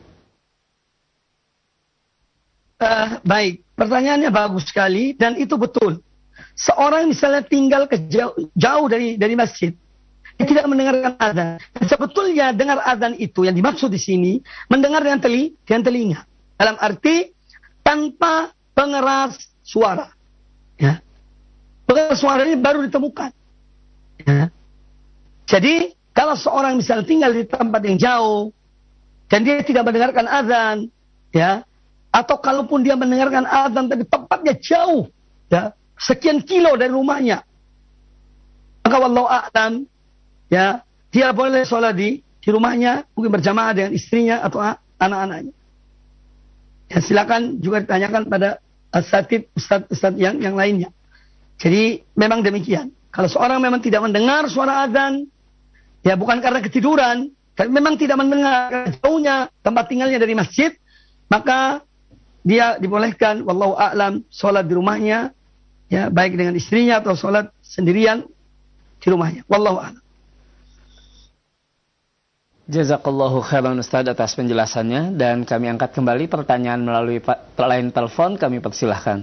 Uh, baik, pertanyaannya bagus sekali dan itu betul. Seorang misalnya tinggal ke jauh, jauh dari dari masjid, dia tidak mendengarkan azan. Sebetulnya dengar azan itu yang dimaksud di sini mendengar dengan teli, dengan telinga. Dalam arti tanpa pengeras suara. Ya. Pengeras suara ini baru ditemukan. Ya. Jadi kalau seorang misalnya tinggal di tempat yang jauh dan dia tidak mendengarkan azan, ya, atau kalaupun dia mendengarkan azan tapi tempatnya jauh, ya, sekian kilo dari rumahnya, maka wallahu a'lam, ya, dia boleh sholat di di rumahnya, mungkin berjamaah dengan istrinya atau anak-anaknya. Ya, silakan juga ditanyakan pada asatid ustaz-ustaz yang yang lainnya. Jadi memang demikian. Kalau seorang memang tidak mendengar suara azan, ya bukan karena ketiduran, tapi memang tidak mendengar jauhnya tempat tinggalnya dari masjid, maka dia dibolehkan wallahu a'lam sholat di rumahnya, ya baik dengan istrinya atau sholat sendirian di rumahnya. Wallahu a'lam. Jazakallahu khairan Ustaz atas penjelasannya, dan kami angkat kembali pertanyaan melalui line telepon, kami persilahkan.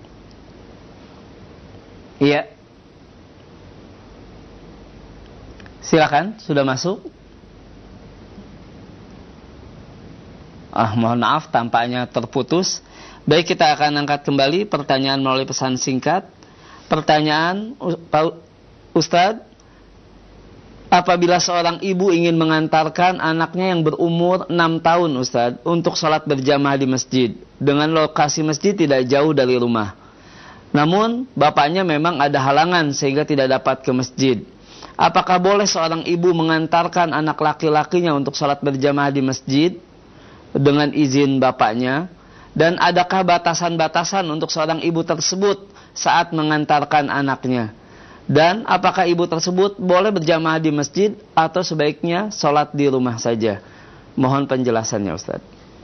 Iya. Silakan, sudah masuk. Ah, mohon maaf tampaknya terputus. Baik, kita akan angkat kembali pertanyaan melalui pesan singkat. Pertanyaan Ustaz, apabila seorang ibu ingin mengantarkan anaknya yang berumur enam tahun, Ustadz, untuk sholat berjamaah di masjid, dengan lokasi masjid tidak jauh dari rumah. Namun, bapaknya memang ada halangan sehingga tidak dapat ke masjid. Apakah boleh seorang ibu mengantarkan anak laki-lakinya untuk sholat berjamaah di masjid dengan izin bapaknya? Dan adakah batasan-batasan untuk seorang ibu tersebut saat mengantarkan anaknya? Dan apakah ibu tersebut boleh berjamaah di masjid atau sebaiknya sholat di rumah saja? Mohon penjelasannya, Ustaz.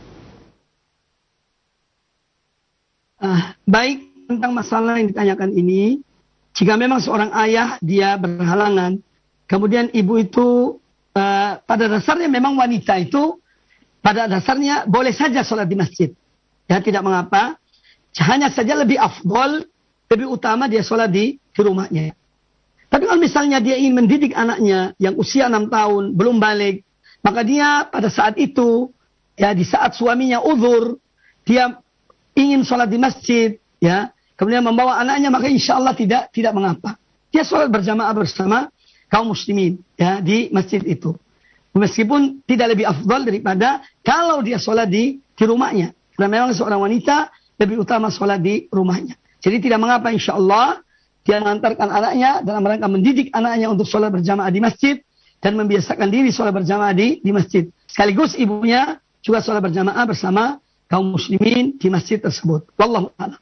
Uh, baik, tentang masalah yang ditanyakan ini, jika memang seorang ayah dia berhalangan, kemudian ibu itu uh, pada dasarnya memang wanita itu pada dasarnya boleh saja sholat di masjid. Ya, tidak mengapa. Hanya saja lebih afdol, lebih utama dia sholat di, di rumahnya. Tapi kalau misalnya dia ingin mendidik anaknya yang usia enam tahun, belum balik, maka dia pada saat itu, ya di saat suaminya uzur, dia ingin sholat di masjid, ya, kemudian membawa anaknya, maka insya Allah tidak tidak mengapa. Dia sholat berjamaah bersama kaum muslimin, ya, di masjid itu. Meskipun tidak lebih afdal daripada kalau dia sholat di, di rumahnya. Karena memang seorang wanita lebih utama sholat di rumahnya. Jadi tidak mengapa insya Allah dia mengantarkan anaknya dalam rangka mendidik anaknya untuk sholat berjamaah di masjid dan membiasakan diri sholat berjamaah di, di masjid. Sekaligus ibunya juga sholat berjamaah bersama kaum muslimin di masjid tersebut. Wallahu a'lam.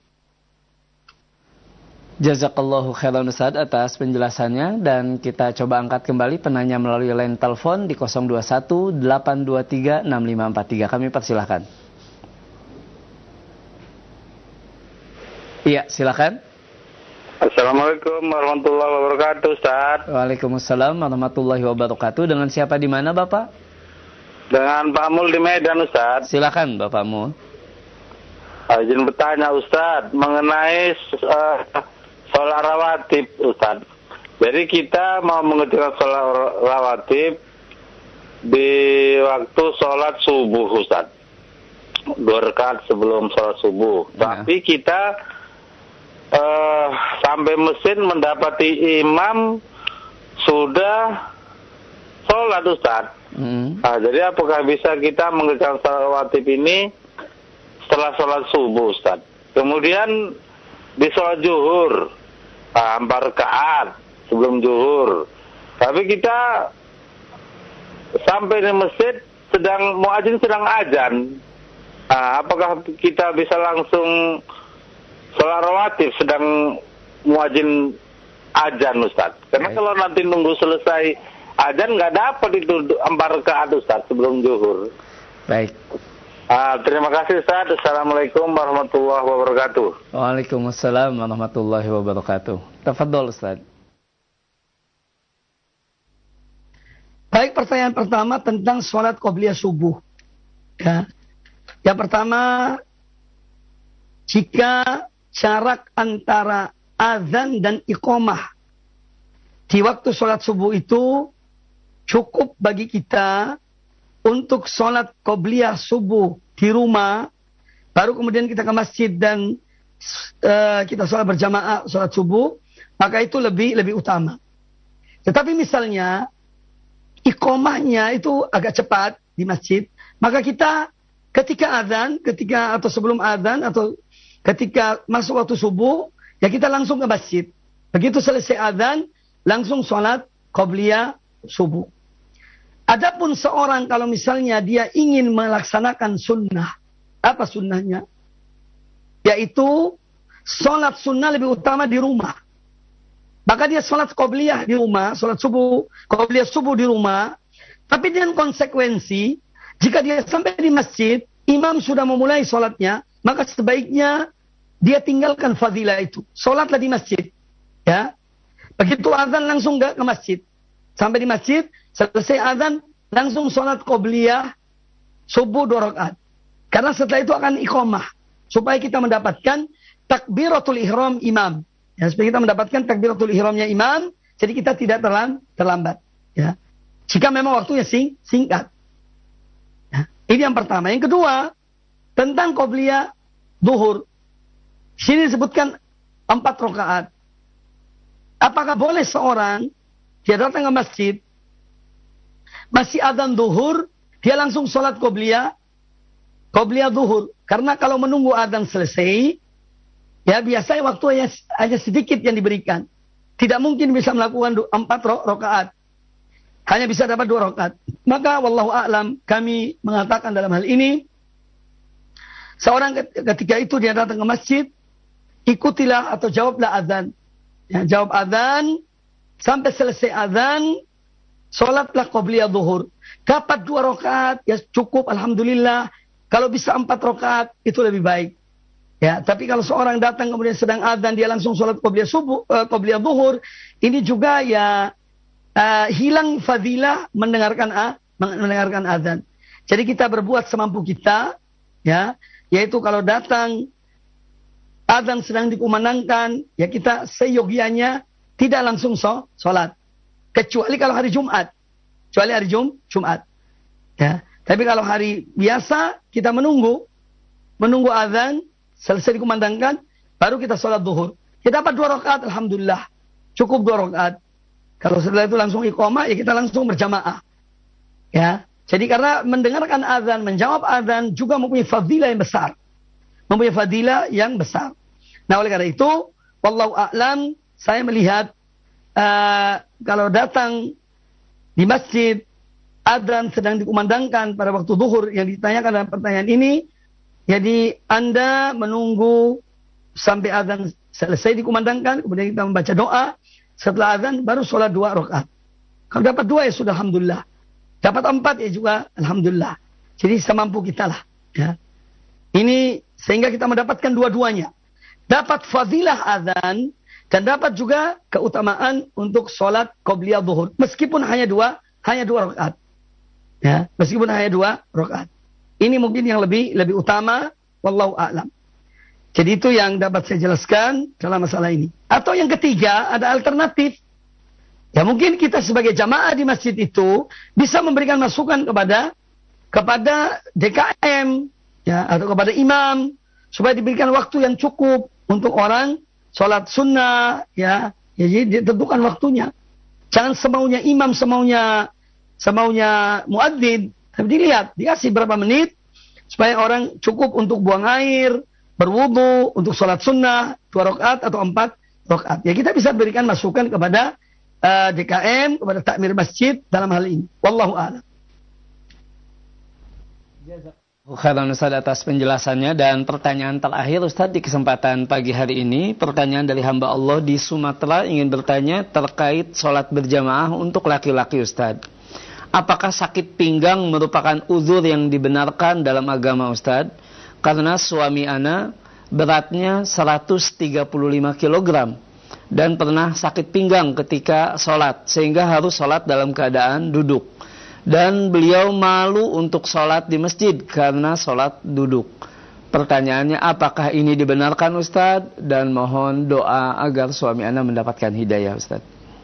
Jazakallahu khairan Ustaz atas penjelasannya, dan kita coba angkat kembali penanya melalui line telepon di nol dua satu delapan dua tiga enam lima empat tiga. Kami persilahkan. Iya, silakan. Assalamualaikum warahmatullahi wabarakatuh, Ustaz. Waalaikumsalam warahmatullahi wabarakatuh. Dengan siapa di mana, Bapak? Dengan Pak Mul di Medan, Ustaz. Silakan, Bapak Mul. Izin bertanya, Ustaz, mengenai uh, sholat rawatib, Ustaz. Jadi kita mau mengerjakan sholat rawatib di waktu sholat subuh, Ustaz. Dua rakaat sebelum sholat subuh. Ya. Tapi kita Uh, sampai mesin mendapati imam sudah sholat, Ustaz. Mm. Nah, jadi apakah bisa kita mengerjakan sholat rawatib ini setelah sholat subuh, Ustaz? Kemudian di sholat zuhur, nah, empat rakaat sebelum zuhur. Tapi kita sampai di masjid sedang muadzin sedang azan. Nah, apakah kita bisa langsung sholat rawatib sedang muadzin azan, Ustaz? Karena Baik. Kalau nanti nunggu selesai azan nggak dapat itu empat rakaat, Ustaz, sebelum zuhur. Baik. Ah, terima kasih, Ustaz. Assalamualaikum warahmatullahi wabarakatuh. Waalaikumsalam warahmatullahi wabarakatuh. Tafadhol, Ustaz. Baik, pertanyaan pertama tentang sholat qobliyah subuh. Ya. Yang pertama, jika jarak antara azan dan iqamah di waktu sholat subuh itu cukup bagi kita untuk sholat qobliyah subuh di rumah, baru kemudian kita ke masjid dan uh, kita sholat berjamaah sholat subuh, maka itu lebih lebih utama. Tetapi misalnya iqamahnya itu agak cepat di masjid, maka kita ketika azan, ketika atau sebelum azan atau ketika masuk waktu subuh, ya kita langsung ke masjid. Begitu selesai azan, langsung sholat qobliyah subuh. Adapun seorang kalau misalnya dia ingin melaksanakan sunnah, apa sunnahnya? Yaitu sholat sunnah lebih utama di rumah. Maka dia sholat qobliyah di rumah, sholat subuh, qobliyah subuh di rumah. Tapi dengan konsekuensi, jika dia sampai di masjid, imam sudah memulai sholatnya, maka sebaiknya dia tinggalkan fadilah itu. Sholatlah di masjid. Ya. Begitu azan langsung gak ke masjid. Sampai di masjid, selesai azan, langsung sholat qobliyah subuh dua rakaat. Karena setelah itu akan iqamah. Supaya kita mendapatkan takbiratul ihram imam. Ya, supaya kita mendapatkan takbiratul ihramnya imam, jadi kita tidak terlam, terlambat. Ya. Jika memang waktunya sing, singkat. Ya. Ini yang pertama. Yang kedua, tentang qobliyah duhur. Di sini disebutkan empat rakaat. Apakah boleh seorang dia datang ke masjid, masih adzan zuhur, dia langsung sholat qobliyah, qobliyah zuhur. Karena kalau menunggu adzan selesai, ya biasanya waktu hanya, hanya sedikit yang diberikan. Tidak mungkin bisa melakukan empat rakaat. Hanya bisa dapat dua rakaat. Maka wallahu a'lam, kami mengatakan dalam hal ini, seorang ketika itu dia datang ke masjid, ikutilah atau jawablah azan. Ya, jawab azan, sampai selesai azan, sholatlah qobliyah zuhur. Dapat dua rakaat, ya cukup, alhamdulillah. Kalau bisa empat rakaat, itu lebih baik. Ya, tapi kalau seorang datang kemudian sedang azan, dia langsung sholat qobliyah subuh, uh, qobliyah zuhur, ini juga ya uh, hilang fadilah mendengarkan uh, mendengarkan azan. Jadi kita berbuat semampu kita, ya, yaitu kalau datang azan sedang dikumandangkan, ya kita seyogianya tidak langsung so, sholat. Kecuali kalau hari Jumat. Kecuali hari Jum, Jumat. Ya. Tapi kalau hari biasa, kita menunggu. Menunggu azan, selesai dikumandangkan, baru kita sholat zuhur. Kita dapat dua rakaat, alhamdulillah. Cukup dua rakaat. Kalau setelah itu langsung iqamah, ya kita langsung berjamaah. Ya. Jadi karena mendengarkan azan, menjawab azan, juga mempunyai fadilah yang besar. Mempunyai fadilah yang besar. Nah oleh karena itu, wallahu a'lam, saya melihat uh, kalau datang di masjid, adzan sedang dikumandangkan pada waktu zuhur yang ditanyakan dalam pertanyaan ini, jadi Anda menunggu sampai adzan selesai dikumandangkan, kemudian kita membaca doa, setelah adzan baru sholat dua rakaat. Kalau dapat dua ya sudah alhamdulillah. Dapat empat ya juga alhamdulillah. Jadi semampu kita lah. Ya. Ini sehingga kita mendapatkan dua-duanya. Dapat fadilah adzan dan dapat juga keutamaan untuk sholat qobliyah zuhur. Meskipun hanya dua, hanya dua rakaat. Ya, meskipun hanya dua rakaat. Ini mungkin yang lebih lebih utama, wallahu a'lam. Jadi itu yang dapat saya jelaskan dalam masalah ini. Atau yang ketiga, ada alternatif. Ya mungkin kita sebagai jamaah di masjid itu bisa memberikan masukan kepada kepada D K M, ya, atau kepada imam supaya diberikan waktu yang cukup untuk orang sholat sunnah, ya, ya jadi ditentukan waktunya. Jangan semaunya imam, semaunya semaunya muadzin, tapi dilihat, dikasih berapa menit supaya orang cukup untuk buang air, berwudu, untuk sholat sunnah dua rakaat atau empat rakaat. Ya kita bisa berikan masukan kepada uh, D K M, kepada takmir masjid dalam hal ini. Wallahu a'lam. Khairan Ustaz atas penjelasannya. Dan pertanyaan terakhir Ustaz di kesempatan pagi hari ini, pertanyaan dari hamba Allah di Sumatera ingin bertanya terkait sholat berjamaah untuk laki-laki Ustaz. Apakah sakit pinggang merupakan uzur yang dibenarkan dalam agama Ustaz? Karena suami ana beratnya seratus tiga puluh lima kilogram dan pernah sakit pinggang ketika sholat sehingga harus sholat dalam keadaan duduk. Dan beliau malu untuk sholat di masjid karena sholat duduk. Pertanyaannya, apakah ini dibenarkan Ustaz? Dan mohon doa agar suami ana mendapatkan hidayah Ustaz.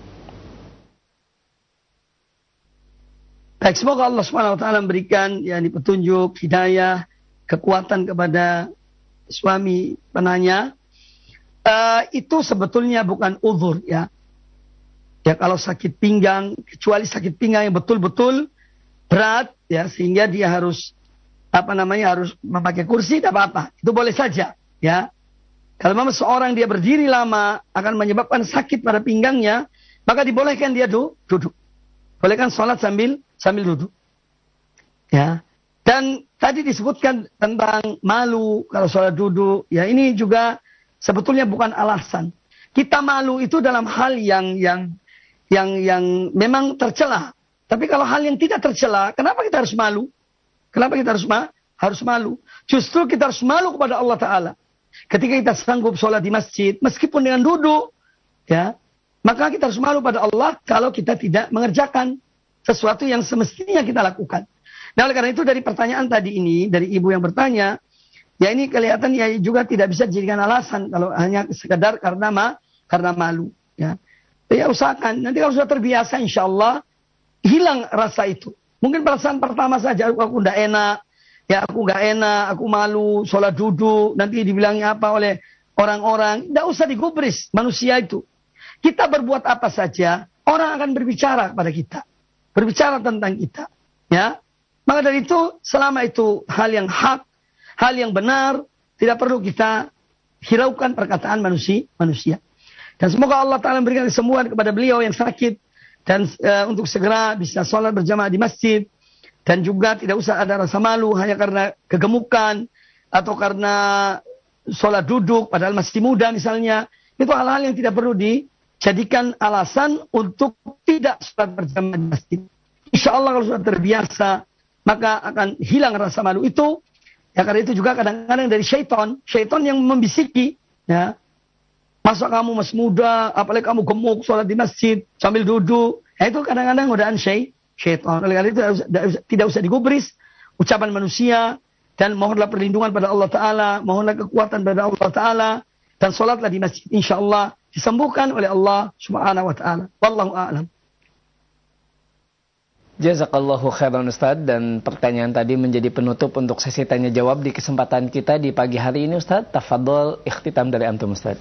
Baik, semoga Allah subhanahu wa taala memberikan yakni petunjuk, hidayah, kekuatan kepada suami penanya. Uh, itu sebetulnya bukan uzur ya. Ya kalau sakit pinggang, kecuali sakit pinggang yang betul-betul berat ya sehingga dia harus apa namanya harus memakai kursi, tidak apa-apa. Itu boleh saja ya. Kalau memang seorang dia berdiri lama akan menyebabkan sakit pada pinggangnya, maka dibolehkan dia du- duduk. Bolehkan sholat sambil sambil duduk. Ya. Dan tadi disebutkan tentang malu kalau sholat duduk. Ya ini juga sebetulnya bukan alasan. Kita malu itu dalam hal yang yang yang yang memang tercela. Tapi kalau hal yang tidak tercela, kenapa kita harus malu? Kenapa kita harus ma harus malu? Justru kita harus malu kepada Allah Ta'ala. Ketika kita sanggup sholat di masjid, meskipun dengan duduk, ya, maka kita harus malu pada Allah kalau kita tidak mengerjakan sesuatu yang semestinya kita lakukan. Nah oleh karena itu dari pertanyaan tadi ini, dari ibu yang bertanya, ya ini kelihatan ya juga tidak bisa dijadikan alasan kalau hanya sekedar karena ma karena malu. Ya, ya usahakan. Nanti kalau sudah terbiasa, insya Allah hilang rasa itu. Mungkin perasaan pertama saja aku, aku tidak enak, ya aku nggak enak, aku malu, sholat duduk, nanti dibilangnya apa oleh orang-orang. Tidak usah digubris manusia itu. Kita berbuat apa saja, orang akan berbicara kepada kita. berbicara tentang kita. Ya, maka dari itu selama itu hal yang hak, hal yang benar, tidak perlu kita hiraukan perkataan manusia. manusia. Dan semoga Allah Ta'ala memberikan kesembuhan kepada beliau yang sakit dan uh, untuk segera bisa sholat berjamaah di masjid dan juga tidak usah ada rasa malu hanya karena kegemukan atau karena sholat duduk padahal masih muda misalnya. Itu hal-hal yang tidak perlu dijadikan alasan untuk tidak sholat berjamaah di masjid. Insya Allah kalau sudah terbiasa, maka akan hilang rasa malu itu. Ya karena itu juga kadang-kadang dari syaitan. Syaitan yang membisiki. Ya, masa kamu masih muda, apalagi kamu gemuk, sholat di masjid, sambil duduk. Ya, itu kadang-kadang godaan syaitan. Oleh karena itu tidak usah digubris ucapan manusia. Dan mohonlah perlindungan pada Allah Ta'ala. Mohonlah kekuatan pada Allah Ta'ala. Dan sholatlah di masjid, insya Allah disembuhkan oleh Allah Subhanahu wa Ta'ala. Wallahu a'lam. Jazakallahu khairan Ustaz, dan pertanyaan tadi menjadi penutup untuk sesi tanya jawab di kesempatan kita di pagi hari ini Ustaz. Tafadhol ikhtitam dari antum Ustaz.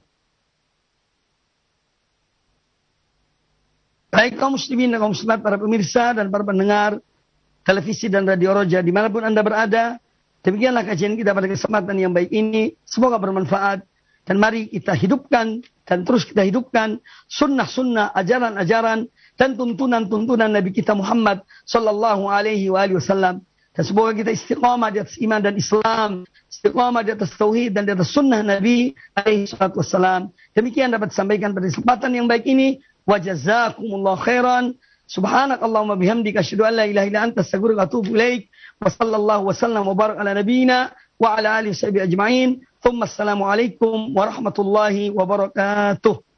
Baik kaum muslimin dan kaum muslimat, para pemirsa dan para pendengar televisi dan radio Roja dimanapun Anda berada, demikianlah kajian kita pada kesempatan yang baik ini. Semoga bermanfaat. Dan mari kita hidupkan dan terus kita hidupkan sunnah-sunnah, ajaran-ajaran dan tuntunan-tuntunan Nabi kita Muhammad sallallahu alaihi wasallam. Dan semoga kita istiqamah di atas iman dan Islam, istiqamah di atas tauhid dan di atas sunnah Nabi alaihi salatu wassalam. Demikian dapat disampaikan pada kesempatan yang baik ini. Wa jazakumullahu khairan. Subhanakallahumma bihamdika asyhadu an la ilaha illa anta astaghfiruka wa atubu ilaik. Wa sallallahu wasallam wa barak ala nabiyyina wa ala alihi washabihi ajma'in. Thumma assalamu alaikum warahmatullahi wabarakatuh.